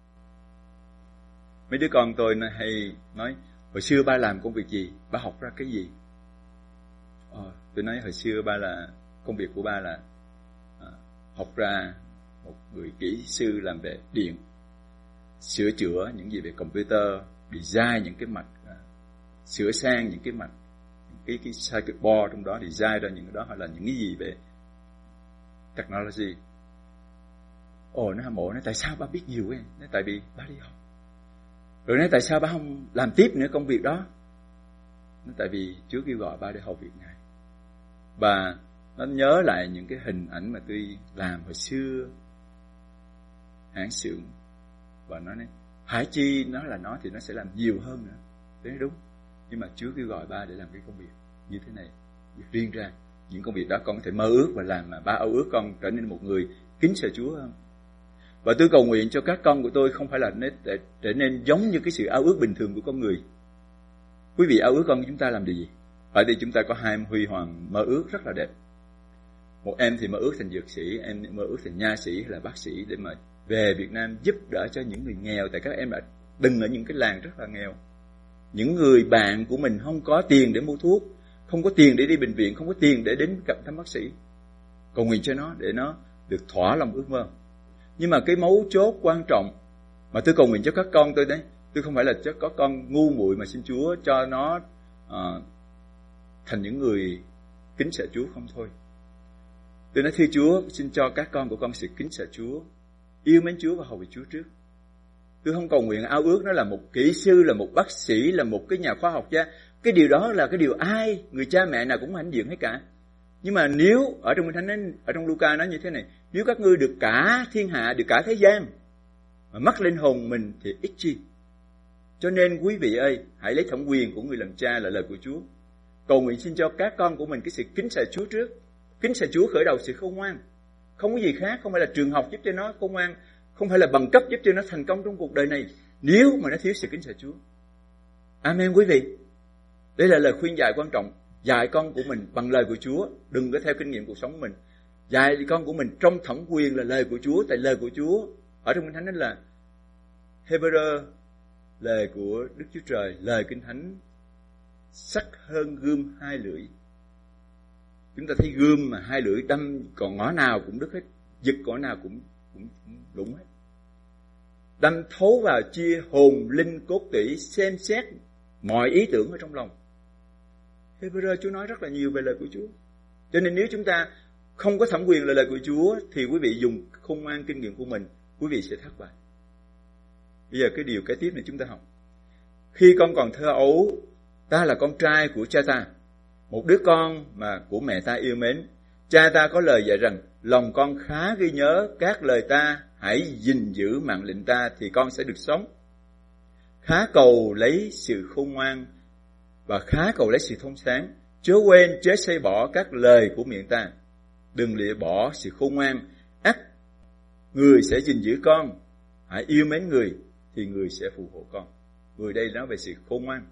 A: Mấy đứa con tôi hay nói hồi xưa ba làm công việc gì, ba học ra cái gì. Tôi nói hồi xưa ba là công việc của ba là học ra một người kỹ sư làm về điện, sửa chữa những gì về computer, design những cái mạch, sửa sang những cái mạch, cái circuit board trong đó, design ra những cái đó, hoặc là những cái gì về technology. Nó hâm mộ, nói tại sao ba biết nhiều quá? Nói tại vì ba đi học. Rồi nói tại sao ba không làm tiếp nữa công việc đó? Nói tại vì Chúa kêu gọi ba để hầu việc Ngài. Và nó nhớ lại những cái hình ảnh mà tôi làm hồi xưa, hãng xưởng. Và nó nói, phải chi nó là nó thì nó sẽ làm nhiều hơn nữa. Thế đúng. Nhưng mà Chúa kêu gọi ba để làm cái công việc như thế này, việc riêng ra. Những công việc đó con có thể mơ ước và làm, mà ba ao ước con trở nên một người kính sợ Chúa hơn. Và tôi cầu nguyện cho các con của tôi không phải là trở nên giống như cái sự ao ước bình thường của con người. Quý vị ao ước con của chúng ta làm điều gì? Ở đây chúng ta có hai huy hoàng mơ ước rất là đẹp. Một em thì mơ ước thành dược sĩ, em mơ ước thành nha sĩ hay là bác sĩ để mà về Việt Nam giúp đỡ cho những người nghèo. Tại các em đã từng ở những cái làng rất là nghèo. Những người bạn của mình không có tiền để mua thuốc, không có tiền để đi bệnh viện, không có tiền để đến gặp thăm bác sĩ. Cầu nguyện cho nó để nó được thỏa lòng ước mơ. Nhưng mà cái mấu chốt quan trọng mà tôi cầu nguyện cho các con tôi đấy, tôi không phải là cho có con ngu muội mà xin Chúa cho nó thành những người kính sợ Chúa không thôi. Tôi nói thưa Chúa, xin cho các con của con sự kính sợ Chúa, yêu mến Chúa và hầu việc Chúa trước. Tôi không cầu nguyện ao ước nó là một kỹ sư, là một bác sĩ, là một cái nhà khoa học gia. Cái điều đó là cái điều ai, người cha mẹ nào cũng hãnh diện hết cả. Nhưng mà nếu ở trong Kinh Thánh, ở trong Luca nói như thế này, nếu các ngươi được cả thiên hạ, được cả thế gian mà mất linh hồn mình thì ít chi. Cho nên quý vị ơi, hãy lấy thẩm quyền của người làm cha là lời của Chúa. Cầu nguyện xin cho các con của mình cái sự kính sợ Chúa trước. Kính sợ Chúa khởi đầu sự khôn ngoan. Không có gì khác, không phải là trường học giúp cho nó khôn ngoan, không phải là bằng cấp giúp cho nó thành công trong cuộc đời này, nếu mà nó thiếu sự kính sợ Chúa. Amen quý vị. Đây là lời khuyên dạy quan trọng. Dạy con của mình bằng lời của Chúa, đừng có theo kinh nghiệm cuộc sống của mình. Dạy con của mình trong thẩm quyền là lời của Chúa, tại lời của Chúa ở trong Kinh Thánh đó là Hebrew, lời của Đức Chúa Trời, lời Kinh Thánh sắc hơn gươm hai lưỡi. Chúng ta thấy gươm mà hai lưỡi đâm còn ngõ nào cũng đứt hết, giật ngõ nào cũng đúng hết. Đâm thấu vào chia hồn linh cốt tủy, xem xét mọi ý tưởng ở trong lòng. Hebrew Chúa nói rất là nhiều về lời của Chúa. Cho nên nếu chúng ta không có thẩm quyền là lời của Chúa thì quý vị dùng khôn ngoan kinh nghiệm của mình, quý vị sẽ thất bại. Bây giờ cái điều kế tiếp này chúng ta học. Khi con còn thơ ấu, ta là con trai của cha ta, một đứa con mà của mẹ ta yêu mến. Cha ta có lời dạy rằng, lòng con khá ghi nhớ các lời ta, hãy gìn giữ mạng lệnh ta thì con sẽ được sống. Khá cầu lấy sự khôn ngoan và khá cầu lấy sự thông sáng, chớ quên chớ xây bỏ các lời của miệng ta. Đừng lìa bỏ sự khôn ngoan, ắt người sẽ gìn giữ con. Hãy yêu mến người thì người sẽ phù hộ con. Người đây nói về sự khôn ngoan.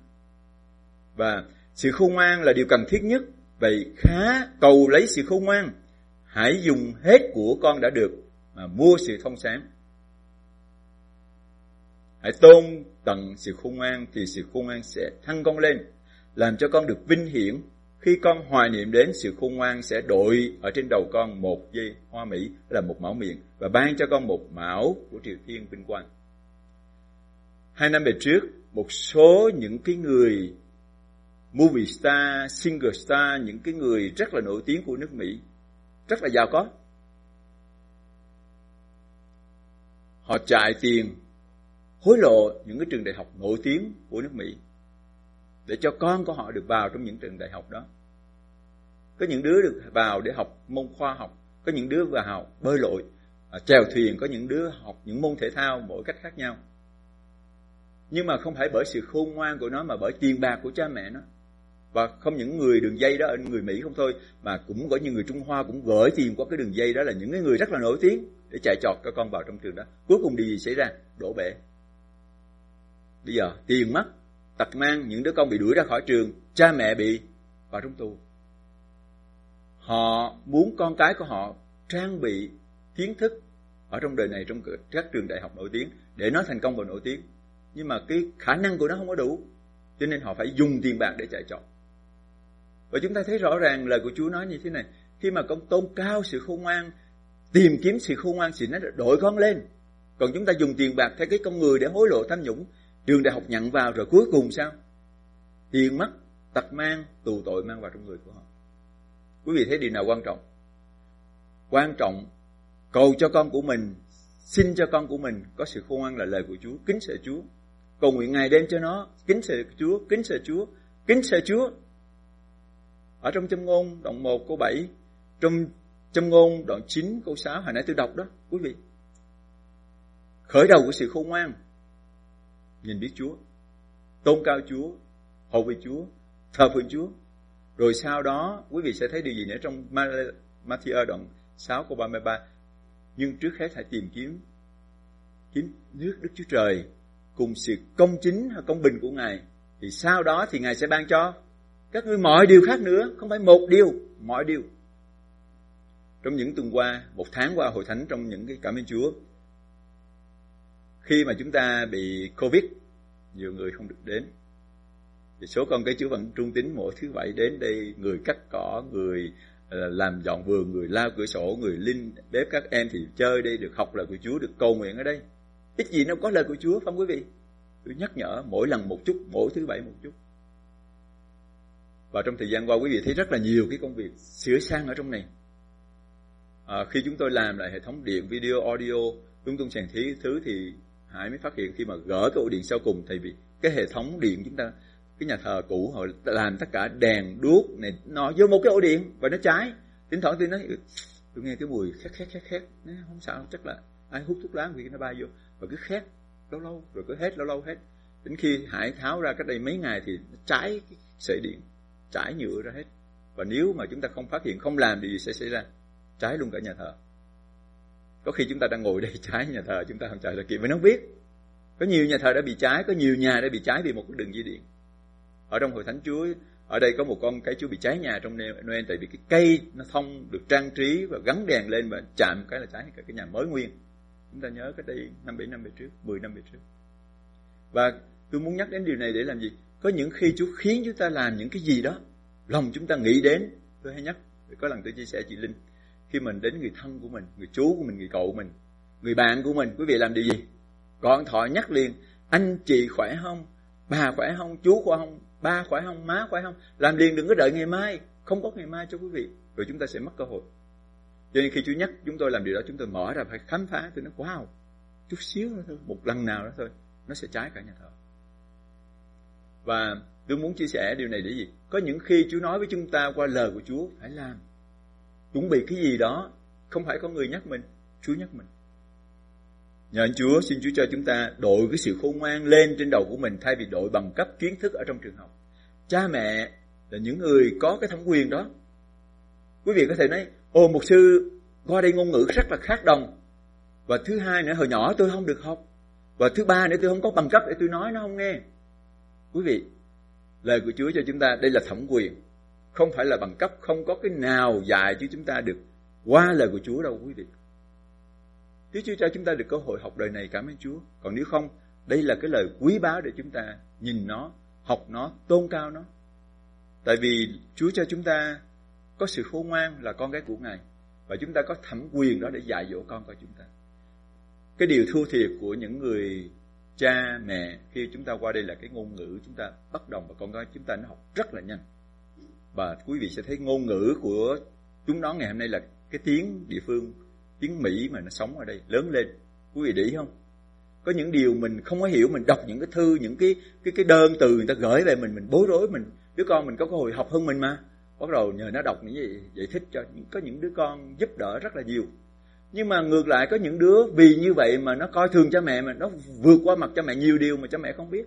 A: Và sự khôn ngoan là điều cần thiết nhất. Vậy khá cầu lấy sự khôn ngoan, hãy dùng hết của con đã được mà mua sự thông sáng. Hãy tôn tận sự khôn ngoan thì sự khôn ngoan sẽ thăng con lên, làm cho con được vinh hiển. Khi con hoài niệm đến sự khôn ngoan sẽ đội ở trên đầu con một dây hoa mỹ là một mão miệng và ban cho con một mão của Triều Thiên vinh quang. 2 năm về trước, một số những cái người movie star, singer star, những cái người rất là nổi tiếng của nước Mỹ, rất là giàu có, họ chạy tiền hối lộ những cái trường đại học nổi tiếng của nước Mỹ để cho con của họ được vào trong những trường đại học đó. Có những đứa được vào để học môn khoa học, có những đứa vào học bơi lội, chèo thuyền, có những đứa học những môn thể thao mỗi cách khác nhau. Nhưng mà không phải bởi sự khôn ngoan của nó mà bởi tiền bạc của cha mẹ nó. Và không những người đường dây đó ở người Mỹ không thôi, mà cũng có những người Trung Hoa cũng gửi tiền qua cái đường dây đó là những cái người rất là nổi tiếng để chạy chọt cho con vào trong trường đó. Cuối cùng điều gì xảy ra? Đổ bể. Bây giờ tiền mất, tật mang, những đứa con bị đuổi ra khỏi trường, cha mẹ bị vào trong tù. Họ muốn con cái của họ trang bị kiến thức ở trong đời này trong các trường đại học nổi tiếng để nó thành công và nổi tiếng. Nhưng mà cái khả năng của nó không có đủ, cho nên họ phải dùng tiền bạc để chạy trọt. Và chúng ta thấy rõ ràng lời của Chúa nói như thế này: khi mà con tôn cao sự khôn ngoan, tìm kiếm sự khôn ngoan thì nó đội con lên. Còn chúng ta dùng tiền bạc theo cái con người để hối lộ tham nhũng, trường đại học nhận vào rồi cuối cùng sao? Tiền mất, tật mang, tù tội mang vào trong người của họ. Quý vị thấy điều nào quan trọng? Quan trọng cầu cho con của mình xin cho con của mình có sự khôn ngoan là lời của Chúa, kính sợ Chúa. Cầu nguyện ngày đêm cho nó, kính sợ Chúa, kính sợ Chúa, kính sợ Chúa. Ở trong Châm Ngôn đoạn 1 câu 7, trong Châm Ngôn đoạn 9 câu 6 hồi nãy tôi đọc đó, quý vị. Khởi đầu của sự khôn ngoan, nhìn biết Chúa, tôn cao Chúa, hầu việc Chúa, thờ phượng Chúa. Rồi sau đó quý vị sẽ thấy điều gì nữa trong Matthew đoạn 6 câu 33. Nhưng trước hết hãy tìm kiếm nước Đức Chúa Trời cùng sự công chính hay công bình của Ngài. Thì sau đó thì Ngài sẽ ban cho các ngươi mọi điều khác nữa, không phải một điều, mọi điều. Trong những tuần qua, một tháng qua hội thánh trong những cái cảm ơn Chúa, khi mà chúng ta bị Covid, nhiều người không được đến. Thì số con cái Chúa vẫn trung tín mỗi thứ Bảy đến đây, người cắt cỏ, người làm dọn vườn, người lao cửa sổ, người linh bếp các em thì chơi đây, được học lời của Chúa, được cầu nguyện ở đây. Ít gì nó có lời của Chúa không quý vị? Tôi nhắc nhở mỗi lần một chút, mỗi thứ Bảy một chút. Và trong thời gian qua quý vị thấy rất là nhiều cái công việc sửa sang ở trong này. Khi chúng tôi làm lại hệ thống điện, video, audio, chúng tôi sàng thứ thì Hải mới phát hiện khi mà gỡ cái ổ điện sau cùng, thì vì cái hệ thống điện chúng ta, cái nhà thờ cũ họ làm tất cả đèn đuốc này nó vô một cái ổ điện và nó cháy. Thỉnh thoảng tôi nói tôi nghe cái mùi khét, không sao, chắc là ai hút thuốc lá vì nó bay vô, và cứ khét lâu rồi cứ hết lâu hết. Đến khi Hải tháo ra cách đây mấy ngày thì nó cháy cái sợi điện, cháy nhựa ra hết. Và nếu mà chúng ta không phát hiện, không làm thì gì sẽ xảy ra? Cháy luôn cả nhà thờ. Có khi chúng ta đang ngồi đây cháy nhà thờ, chúng ta không chạy ra kịp vì nó không biết. Có nhiều nhà thờ đã bị cháy, có nhiều nhà đã bị cháy vì một cái đường dây điện. Ở trong hội thánh Chúa, ở đây có một con cái Chúa bị cháy nhà trong Noel, tại vì cái cây nó thông được trang trí và gắn đèn lên và chạm cái là cháy cả cái nhà mới nguyên. Chúng ta nhớ cái đây 5-7 năm về trước, 10 năm về trước. Và tôi muốn nhắc đến điều này để làm gì? Có những khi Chúa khiến chúng ta làm những cái gì đó, lòng chúng ta nghĩ đến. Tôi hay nhắc, có lần tôi chia sẻ chị Linh, khi mình đến người thân của mình, người chú của mình, người cậu của mình, người bạn của mình, quý vị làm điều gì? Gọi điện thoại nhắc liền, anh chị khỏe không? Bà khỏe không? Chú khỏe không? Ba khỏe không? Má khỏe không? Làm liền, đừng có đợi ngày mai. Không có ngày mai cho quý vị, rồi chúng ta sẽ mất cơ hội. Cho nên khi Chúa nhắc chúng tôi làm điều đó, chúng tôi mở ra phải khám phá. Tôi nói wow, chút xíu nữa thôi, một lần nào đó thôi, nó sẽ cháy cả nhà thờ. Và tôi muốn chia sẻ điều này để gì? Có những khi Chúa nói với chúng ta qua lời của Chúa, phải làm, chuẩn bị cái gì đó. Không phải có người nhắc mình, Chúa nhắc mình. Nhờ anh Chúa, xin Chúa cho chúng ta đội cái sự khôn ngoan lên trên đầu của mình, thay vì đội bằng cấp kiến thức ở trong trường học. Cha mẹ là những người có cái thẩm quyền đó. Quý vị có thể nói, mục sư qua đây ngôn ngữ rất là khác đồng. Và thứ hai nữa, hồi nhỏ tôi không được học. Và thứ ba nữa, tôi không có bằng cấp để tôi nói, nó không nghe. Quý vị, lời của Chúa cho chúng ta, đây là thẩm quyền, không phải là bằng cấp. Không có cái nào dạy cho chúng ta được qua lời của Chúa đâu quý vị. Nếu Chúa cho chúng ta được cơ hội học đời này, cảm ơn Chúa. Còn nếu không, đây là cái lời quý báu để chúng ta nhìn nó, học nó, tôn cao nó. Tại vì Chúa cho chúng ta có sự khôn ngoan là con cái của Ngài, và chúng ta có thẩm quyền đó để dạy dỗ con của chúng ta. Cái điều thua thiệt của những người cha mẹ khi chúng ta qua đây là cái ngôn ngữ chúng ta bất đồng, và con cái chúng ta nó học rất là nhanh. Và quý vị sẽ thấy ngôn ngữ của chúng nó ngày hôm nay là cái tiếng địa phương, tiếng Mỹ mà nó sống ở đây, lớn lên. Quý vị để ý không? Có những điều mình không có hiểu, mình đọc những cái thư, những cái đơn từ người ta gửi về mình bối rối. Đứa con mình có cơ hội học hơn mình mà. Bắt đầu nhờ nó đọc những gì giải thích cho. Có những đứa con giúp đỡ rất là nhiều. Nhưng mà ngược lại có những đứa vì như vậy mà nó coi thường cha mẹ, mà nó vượt qua mặt cha mẹ nhiều điều mà cha mẹ không biết.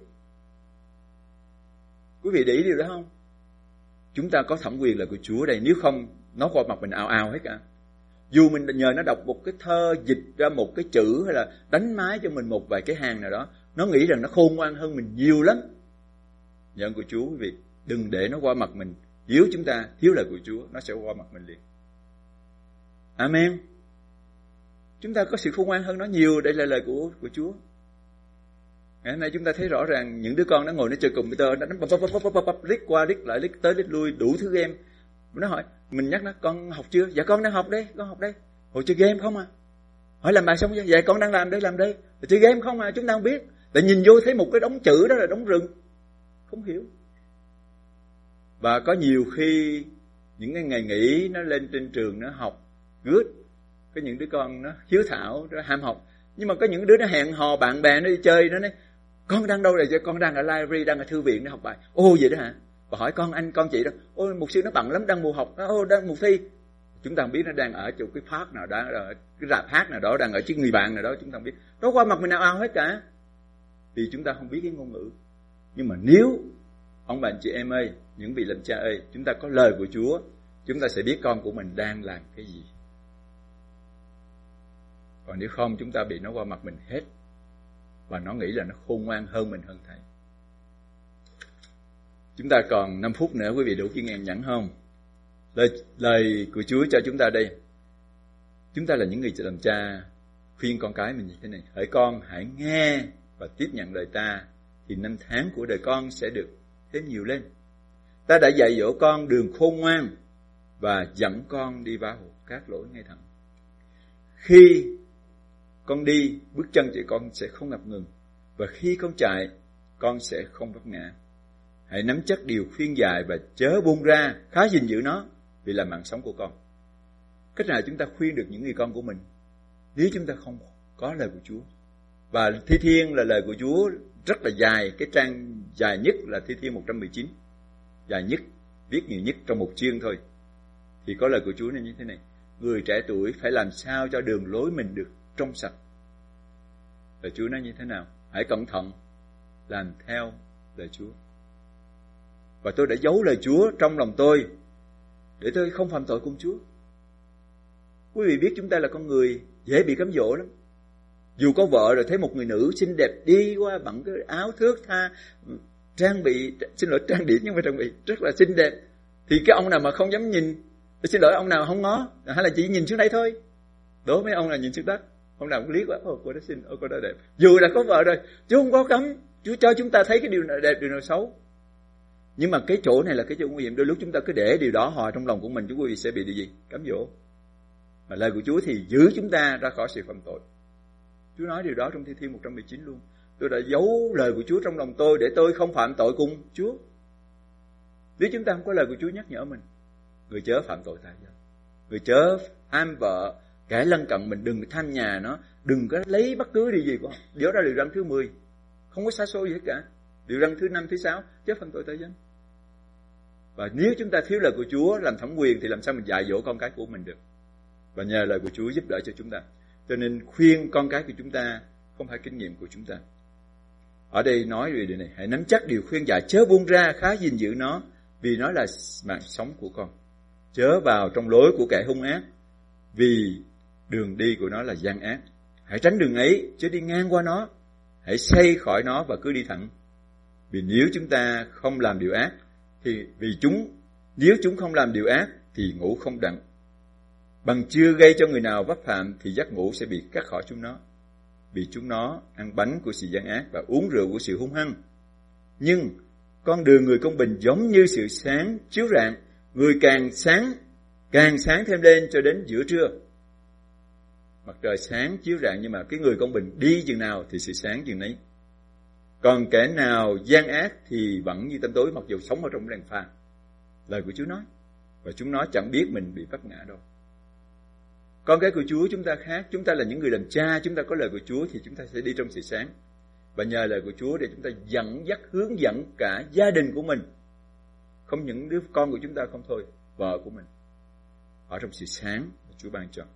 A: Quý vị để ý điều đó không? Chúng ta có thẩm quyền là của Chúa đây, nếu không nó qua mặt mình ào ào hết cả. Dù mình nhờ nó đọc một cái thơ, dịch ra một cái chữ, hay là đánh máy cho mình một vài cái hàng nào đó, nó nghĩ rằng nó khôn ngoan hơn mình nhiều lắm. Nhờ của Chúa quý vị, đừng để nó qua mặt mình. Nếu chúng ta thiếu lời của Chúa, nó sẽ qua mặt mình liền. Amen. Chúng ta có sự khôn ngoan hơn nó nhiều. Đây là lời của Chúa. Ngày hôm nay chúng ta thấy rõ ràng những đứa con nó ngồi nó chơi computer, nó đánh bập lít qua lít lại, lít tới lít lui, đủ thứ game. Nó hỏi, mình nhắc nó, con học chưa? Dạ con đang học đây, con học đây. Hồi chơi game không à? Hỏi làm bài xong chưa? Dạ con đang làm đây. Chơi game không à? Chúng ta không biết. Tại nhìn vô thấy một cái đống chữ đó là đống rừng. Không hiểu. Và có nhiều khi những cái ngày nghỉ nó lên trên trường nó học good. Có những đứa con nó hiếu thảo, nó ham học. Nhưng mà có những đứa nó hẹn hò bạn bè nó đi chơi, nó nói con đang đâu rồi? Con đang ở library, đang ở thư viện để học bài. Ô vậy đó hả? Và hỏi con anh, con chị đó, ôi mục sư nó bận lắm, đang mùa học, đang mùa thi. Chúng ta không biết nó đang ở chỗ cái park nào đó, cái rạp hát nào đó, đang ở trước người bạn nào đó, chúng ta không biết. Đó qua mặt mình nào ao hết cả. Vì chúng ta không biết cái ngôn ngữ. Nhưng mà nếu ông bà anh chị em ơi, những vị làm cha ơi, chúng ta có lời của Chúa, chúng ta sẽ biết con của mình đang làm cái gì. Còn nếu không, chúng ta bị nó qua mặt mình hết. Và nó nghĩ là nó khôn ngoan hơn mình hơn thầy. Chúng ta còn 5 phút nữa, quý vị đủ kiên nhẫn không? Lời của Chúa cho chúng ta đây. Chúng ta là những người làm cha, khuyên con cái mình như thế này: hỡi con, hãy nghe và tiếp nhận lời ta, thì năm tháng của đời con sẽ được thêm nhiều lên. Ta đã dạy dỗ con đường khôn ngoan và dẫn con đi vào các lối ngay thẳng. Khi con đi, bước chân thì con sẽ không ngập ngừng, và khi con chạy, con sẽ không vấp ngã. Hãy nắm chắc điều khuyên dạy và chớ buông ra, khá gìn giữ nó, vì là mạng sống của con. Cách nào chúng ta khuyên được những người con của mình nếu chúng ta không có lời của Chúa? Và Thi Thiên là lời của Chúa rất là dài, cái trang dài nhất là Thi Thiên 119, dài nhất, viết nhiều nhất trong một chương thôi. Thì có lời của Chúa nên như thế này: người trẻ tuổi phải làm sao cho đường lối mình được trong sạch. Lời Chúa nói như thế nào? Hãy cẩn thận làm theo lời Chúa. Và tôi đã giấu lời Chúa trong lòng tôi để tôi không phạm tội cùng Chúa. Quý vị biết chúng ta là con người dễ bị cám dỗ lắm. Dù có vợ rồi thấy một người nữ xinh đẹp đi qua bằng cái áo thước tha, trang điểm nhưng mà trang bị rất là xinh đẹp, thì cái ông nào mà không dám nhìn, xin lỗi, ông nào không ngó, hay là chỉ nhìn xuống đây thôi. Đố mấy ông là nhìn xuống đất, ông nào cũng liếc quá, cô đó xinh, cô đó đẹp. Dù đã có vợ rồi, Chúa không có cấm, Chúa cho chúng ta thấy cái điều nào đẹp, điều nào xấu. Nhưng mà cái chỗ này là cái chỗ nguy hiểm. Đôi lúc chúng ta cứ để điều đó hoài trong lòng của mình, chúng quý vị sẽ bị điều gì? Cám dỗ. Mà lời của Chúa thì giữ chúng ta ra khỏi sự phạm tội. Chúa nói điều đó trong Thi Thiên 119 luôn. Tôi đã giấu lời của Chúa trong lòng tôi để tôi không phạm tội cùng Chúa. Nếu chúng ta không có lời của Chúa nhắc nhở mình, người chớ phạm tội tha dân, người chớ ham vợ, kẻ lân cận mình đừng tham nhà nó, đừng có lấy bất cứ điều gì của họ. Nhớ ra điều răn thứ 10, không có xa xôi gì hết cả. Điều răn thứ 5, thứ 6, chớ phạm tội tha dân. Và nếu chúng ta thiếu lời của Chúa làm thẩm quyền thì làm sao mình dạy dỗ con cái của mình được? Và nhờ lời của Chúa giúp đỡ cho chúng ta. Cho nên khuyên con cái của chúng ta không phải kinh nghiệm của chúng ta. Ở đây nói về điều này: hãy nắm chắc điều khuyên dạy, chớ buông ra, khá gìn giữ nó, vì nó là mạng sống của con. Chớ vào trong lối của kẻ hung ác, vì đường đi của nó là gian ác. Hãy tránh đường ấy, chớ đi ngang qua nó. Hãy xây khỏi nó và cứ đi thẳng. Vì nếu chúng ta không làm điều ác, thì nếu chúng không làm điều ác thì ngủ không đặng. Bằng chưa gây cho người nào vấp phạm thì giấc ngủ sẽ bị cắt khỏi chúng nó. Vì chúng nó ăn bánh của sự gian ác và uống rượu của sự hung hăng. Nhưng con đường người công bình giống như sự sáng chiếu rạng, người càng sáng thêm lên cho đến giữa trưa. Mặt trời sáng chiếu rạng, nhưng mà cái người công bình đi chừng nào thì sự sáng chừng nấy. Còn kẻ nào gian ác thì vẫn như tăm tối, mặc dù sống ở trong đèn pha. Lời của Chúa nói. Và chúng nó chẳng biết mình bị vấp ngã đâu. Con cái của Chúa chúng ta khác. Chúng ta là những người làm cha, chúng ta có lời của Chúa thì chúng ta sẽ đi trong sự sáng. Và nhờ lời của Chúa để chúng ta dẫn dắt, hướng dẫn cả gia đình của mình. Không những đứa con của chúng ta không thôi, vợ của mình. Ở trong sự sáng mà Chúa ban cho.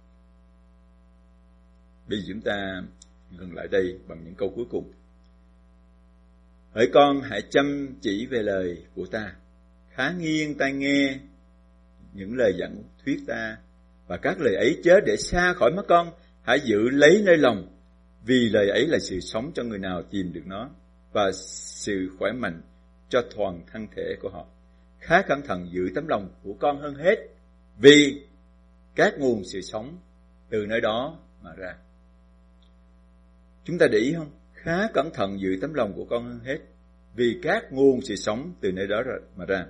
A: Bây giờ chúng ta ngừng lại đây bằng những câu cuối cùng. Hỡi con, hãy chăm chỉ về lời của ta, khá nghiêng tai nghe những lời dẫn thuyết ta, và các lời ấy chớ để xa khỏi mắt con, hãy giữ lấy nơi lòng, vì lời ấy là sự sống cho người nào tìm được nó, và sự khỏe mạnh cho toàn thân thể của họ. Khá cẩn thận giữ tấm lòng của con hơn hết, vì các nguồn sự sống từ nơi đó mà ra. Chúng ta để ý không? Khá cẩn thận giữ tấm lòng của con hơn hết, vì các nguồn sự sống từ nơi đó mà ra.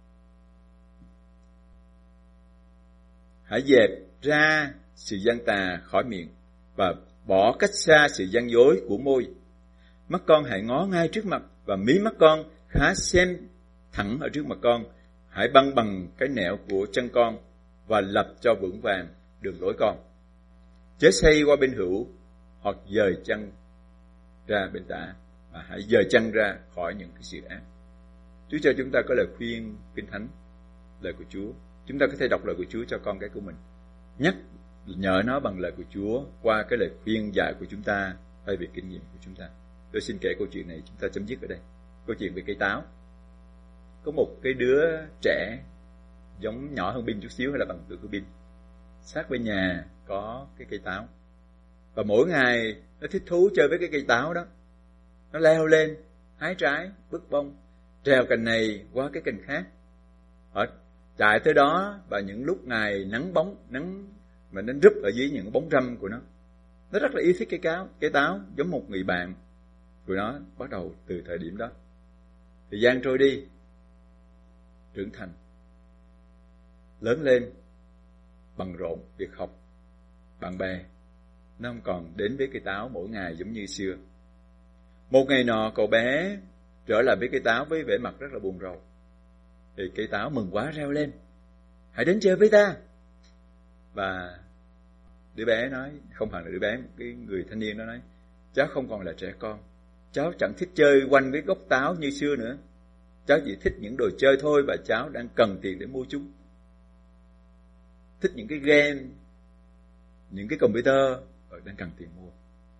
A: Hãy dẹp ra sự gian tà khỏi miệng, và bỏ cách xa sự gian dối của môi. Mắt con hãy ngó ngay trước mặt, và mí mắt con khá xem thẳng ở trước mặt con. Hãy băng bằng cái nẻo của chân con, và lập cho vững vàng đường lối con. Chớ xây qua bên hữu, hoặc dời chân ra bên tả, mà hãy dời chân ra khỏi những cái sự ác. Chúa cho chúng ta có lời khuyên Kinh Thánh, lời của Chúa. Chúng ta có thể đọc lời của Chúa cho con cái của mình, nhắc nhở nó bằng lời của Chúa qua cái lời khuyên dạy của chúng ta hay về kinh nghiệm của chúng ta. Tôi xin kể câu chuyện này, chúng ta chấm dứt ở đây. Câu chuyện về cây táo. Có một cái đứa trẻ giống nhỏ hơn Bin chút xíu, hay là bằng tuổi của Bin, sát bên nhà có cái cây táo, và mỗi ngày nó thích thú chơi với cái cây táo đó. Nó leo lên hái trái, bứt bông, trèo cành này qua cái cành khác, chạy tới đó. Và những lúc ngày nắng mà nó rúp ở dưới những bóng râm của nó rất là yêu thích cây táo, giống một người bạn của nó. Bắt đầu từ thời điểm đó, thời gian trôi đi, trưởng thành, lớn lên, bận rộn việc học, bạn bè, nó không còn đến với cây táo mỗi ngày giống như xưa. Một ngày nọ, cậu bé trở lại với cây táo với vẻ mặt rất là buồn rầu. Thì cây táo mừng quá reo lên: hãy đến chơi với ta. Và đứa bé nói, không hẳn là đứa bé, cái người thanh niên đó nói: cháu không còn là trẻ con, cháu chẳng thích chơi quanh cái gốc táo như xưa nữa, cháu chỉ thích những đồ chơi thôi, và cháu đang cần tiền để mua chúng. Thích những cái game, những cái computer, và đang cần tiền mua.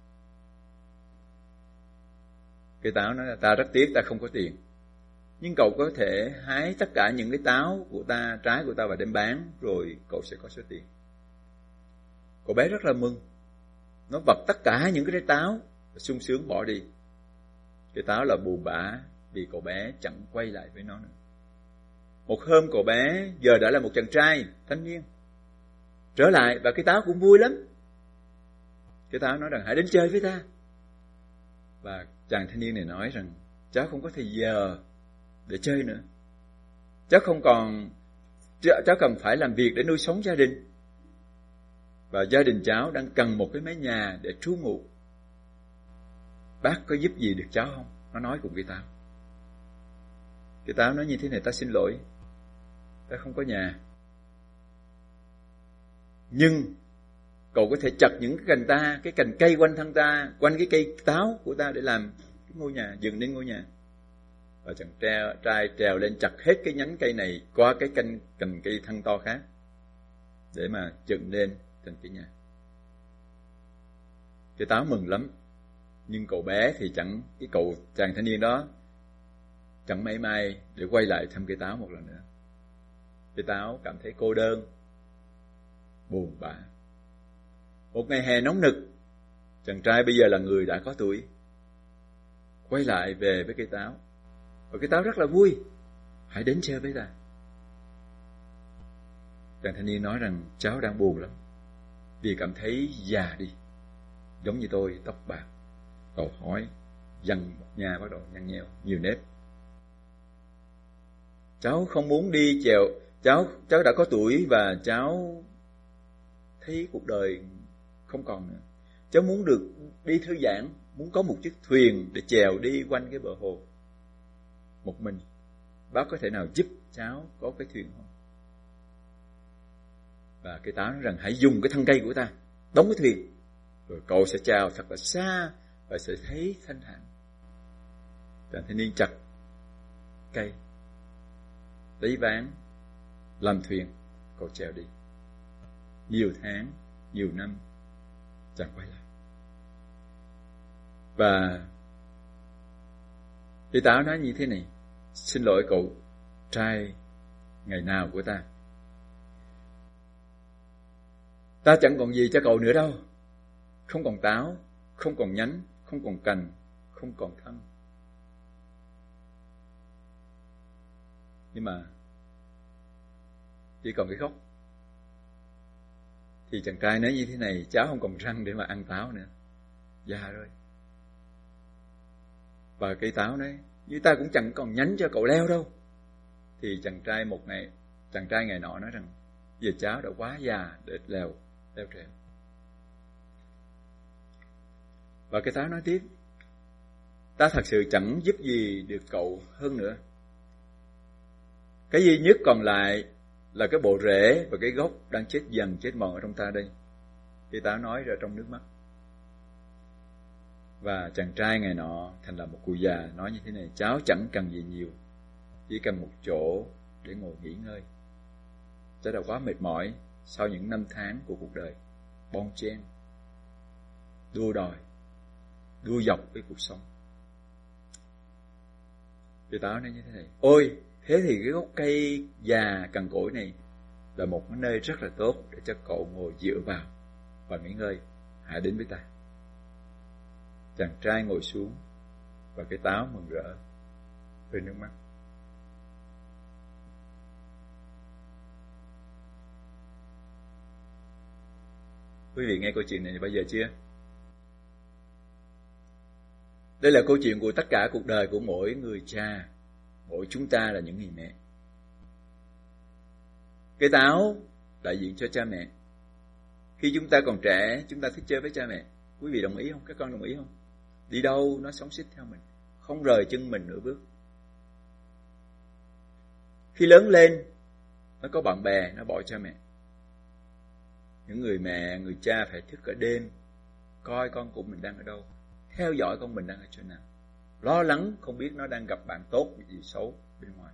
A: Cây táo nói là: ta rất tiếc ta không có tiền, nhưng cậu có thể hái tất cả những cái táo của ta, trái của ta, và đem bán, rồi cậu sẽ có số tiền. Cậu bé rất là mừng, nó vật tất cả những cái trái táo, sung sướng bỏ đi. Cây táo là buồn bã vì cậu bé chẳng quay lại với nó nữa. Một hôm, cậu bé giờ đã là một chàng trai thanh niên trở lại, và cây táo cũng vui lắm. Cây táo nói rằng: hãy đến chơi với ta. Và chàng thanh niên này nói rằng: cháu không có thời giờ để chơi nữa, cháu cần phải làm việc để nuôi sống gia đình, và gia đình cháu đang cần một cái mái nhà để trú ngụ. Bác có giúp gì được cháu không? Nó nói cùng cây táo. Cây táo nói như thế này: ta xin lỗi, ta không có nhà, nhưng cậu có thể chặt những cái cành cây quanh thân ta, quanh cái cây táo của ta, để làm cái ngôi nhà, dựng nên ngôi nhà. Và chàng trai trèo lên chặt hết cái nhánh cây này qua cái cành cây thân to khác, để mà dựng lên thành cái nhà. Cây táo mừng lắm, nhưng cậu bé thì chàng thanh niên đó chẳng mảy may để quay lại thăm cây táo một lần nữa. Cây táo cảm thấy cô đơn, buồn bã. Một ngày hè nóng nực, chàng trai bây giờ là người đã có tuổi quay lại về với cây táo, và cây táo rất là vui: hãy đến chơi với ta. Chàng thanh niên nói rằng: cháu đang buồn lắm vì cảm thấy già đi, giống như tôi, tóc bạc, cậu hỏi, dần nhà bắt đầu nhăn nheo, nhiều nếp. Cháu không muốn đi chèo, cháu đã có tuổi và cháu thấy cuộc đời không còn nữa. Cháu muốn được đi thư giãn, muốn có một chiếc thuyền để chèo đi quanh cái bờ hồ một mình. Bác có thể nào giúp cháu có cái thuyền không? Và cây táo nói rằng: hãy dùng cái thân cây của ta đóng cái thuyền, rồi cậu sẽ chèo thật là xa và sẽ thấy thanh thản. Chàng thanh niên chặt cây, lấy ván làm thuyền, cậu chèo đi. Nhiều tháng, nhiều năm, chàng quay lại. Và cây táo nói như thế này: xin lỗi cậu trai ngày nào của ta, ta chẳng còn gì cho cậu nữa đâu. Không còn táo, không còn nhánh, không còn cành, không còn thân. Nhưng mà chỉ còn cái gốc. Thì chàng trai nói như thế này: cháu không còn răng để mà ăn táo nữa, già rồi. Và cây táo nói: như ta cũng chẳng còn nhánh cho cậu leo đâu. Thì chàng trai ngày nọ nói rằng: giờ cháu đã quá già để leo trèo. Và cây táo nói tiếp: ta thật sự chẳng giúp gì được cậu hơn nữa. Cái duy nhất còn lại là cái bộ rễ và cái gốc đang chết dần chết mòn ở trong ta đây. Cây táo nói ra trong nước mắt. Và chàng trai ngày nọ thành là một cụ già nói như thế này: cháu chẳng cần gì nhiều, chỉ cần một chỗ để ngồi nghỉ ngơi. Cháu đã quá mệt mỏi sau những năm tháng của cuộc đời bon chen, đua đòi, đua dọc với cuộc sống. Vị Táo nói như thế này: ôi, thế thì cái gốc cây già cằn cỗi này là một cái nơi rất là tốt để cho cậu ngồi dựa vào và nghỉ ngơi. Hãy đến với ta. Chàng trai ngồi xuống và cái Táo mừng rỡ rơi nước mắt. Quý vị nghe câu chuyện này bao giờ chưa? Đây là câu chuyện của tất cả cuộc đời của mỗi người cha, mỗi chúng ta là những người mẹ. Cái Táo đại diện cho cha mẹ. Khi chúng ta còn trẻ, chúng ta thích chơi với cha mẹ. Quý vị đồng ý không? Các con đồng ý không? Đi đâu nó sống xích theo mình, không rời chân mình nửa bước. Khi lớn lên, nó có bạn bè, nó bỏ cha mẹ. Những người mẹ, người cha phải thức cả đêm, coi con của mình đang ở đâu, theo dõi con mình đang ở chỗ nào, lo lắng không biết nó đang gặp bạn tốt gì xấu bên ngoài.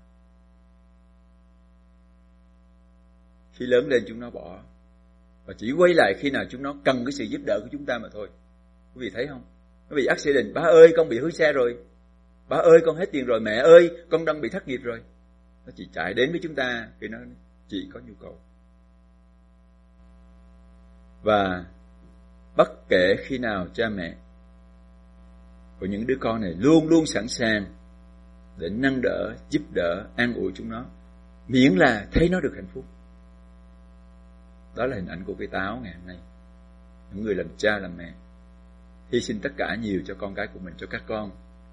A: Khi lớn lên chúng nó bỏ, và chỉ quay lại khi nào chúng nó cần cái sự giúp đỡ của chúng ta mà thôi. Quý vị thấy không? Nó bị accident: ba ơi con bị hư xe rồi, ba ơi con hết tiền rồi, mẹ ơi con đang bị thất nghiệp rồi. Nó chỉ chạy đến với chúng ta khi nó chỉ có nhu cầu. Và bất kể khi nào cha mẹ của những đứa con này luôn luôn sẵn sàng để nâng đỡ, giúp đỡ, an ủi chúng nó, miễn là thấy nó được hạnh phúc. Đó là hình ảnh của cái Táo ngày hôm nay. Những người làm cha làm mẹ hy sinh tất cả nhiều cho con cái của mình, cho các con,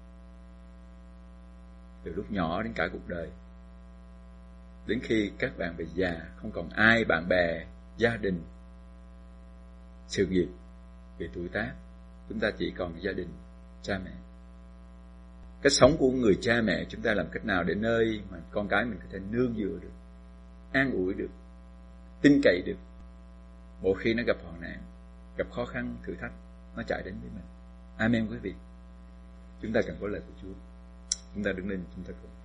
A: từ lúc nhỏ đến cả cuộc đời. Đến khi các bạn về già, không còn ai, bạn bè, gia đình, sự nghiệp, về tuổi tác, chúng ta chỉ còn gia đình, cha mẹ. Cách sống của người cha mẹ chúng ta làm cách nào để nơi mà con cái mình có thể nương dựa được, an ủi được, tin cậy được. Mỗi khi nó gặp hoạn nạn, gặp khó khăn, thử thách, nó chạy đến với mình. Amen quý vị. Chúng ta cần có lời của Chúa. Chúng ta đứng lên, chúng ta cùng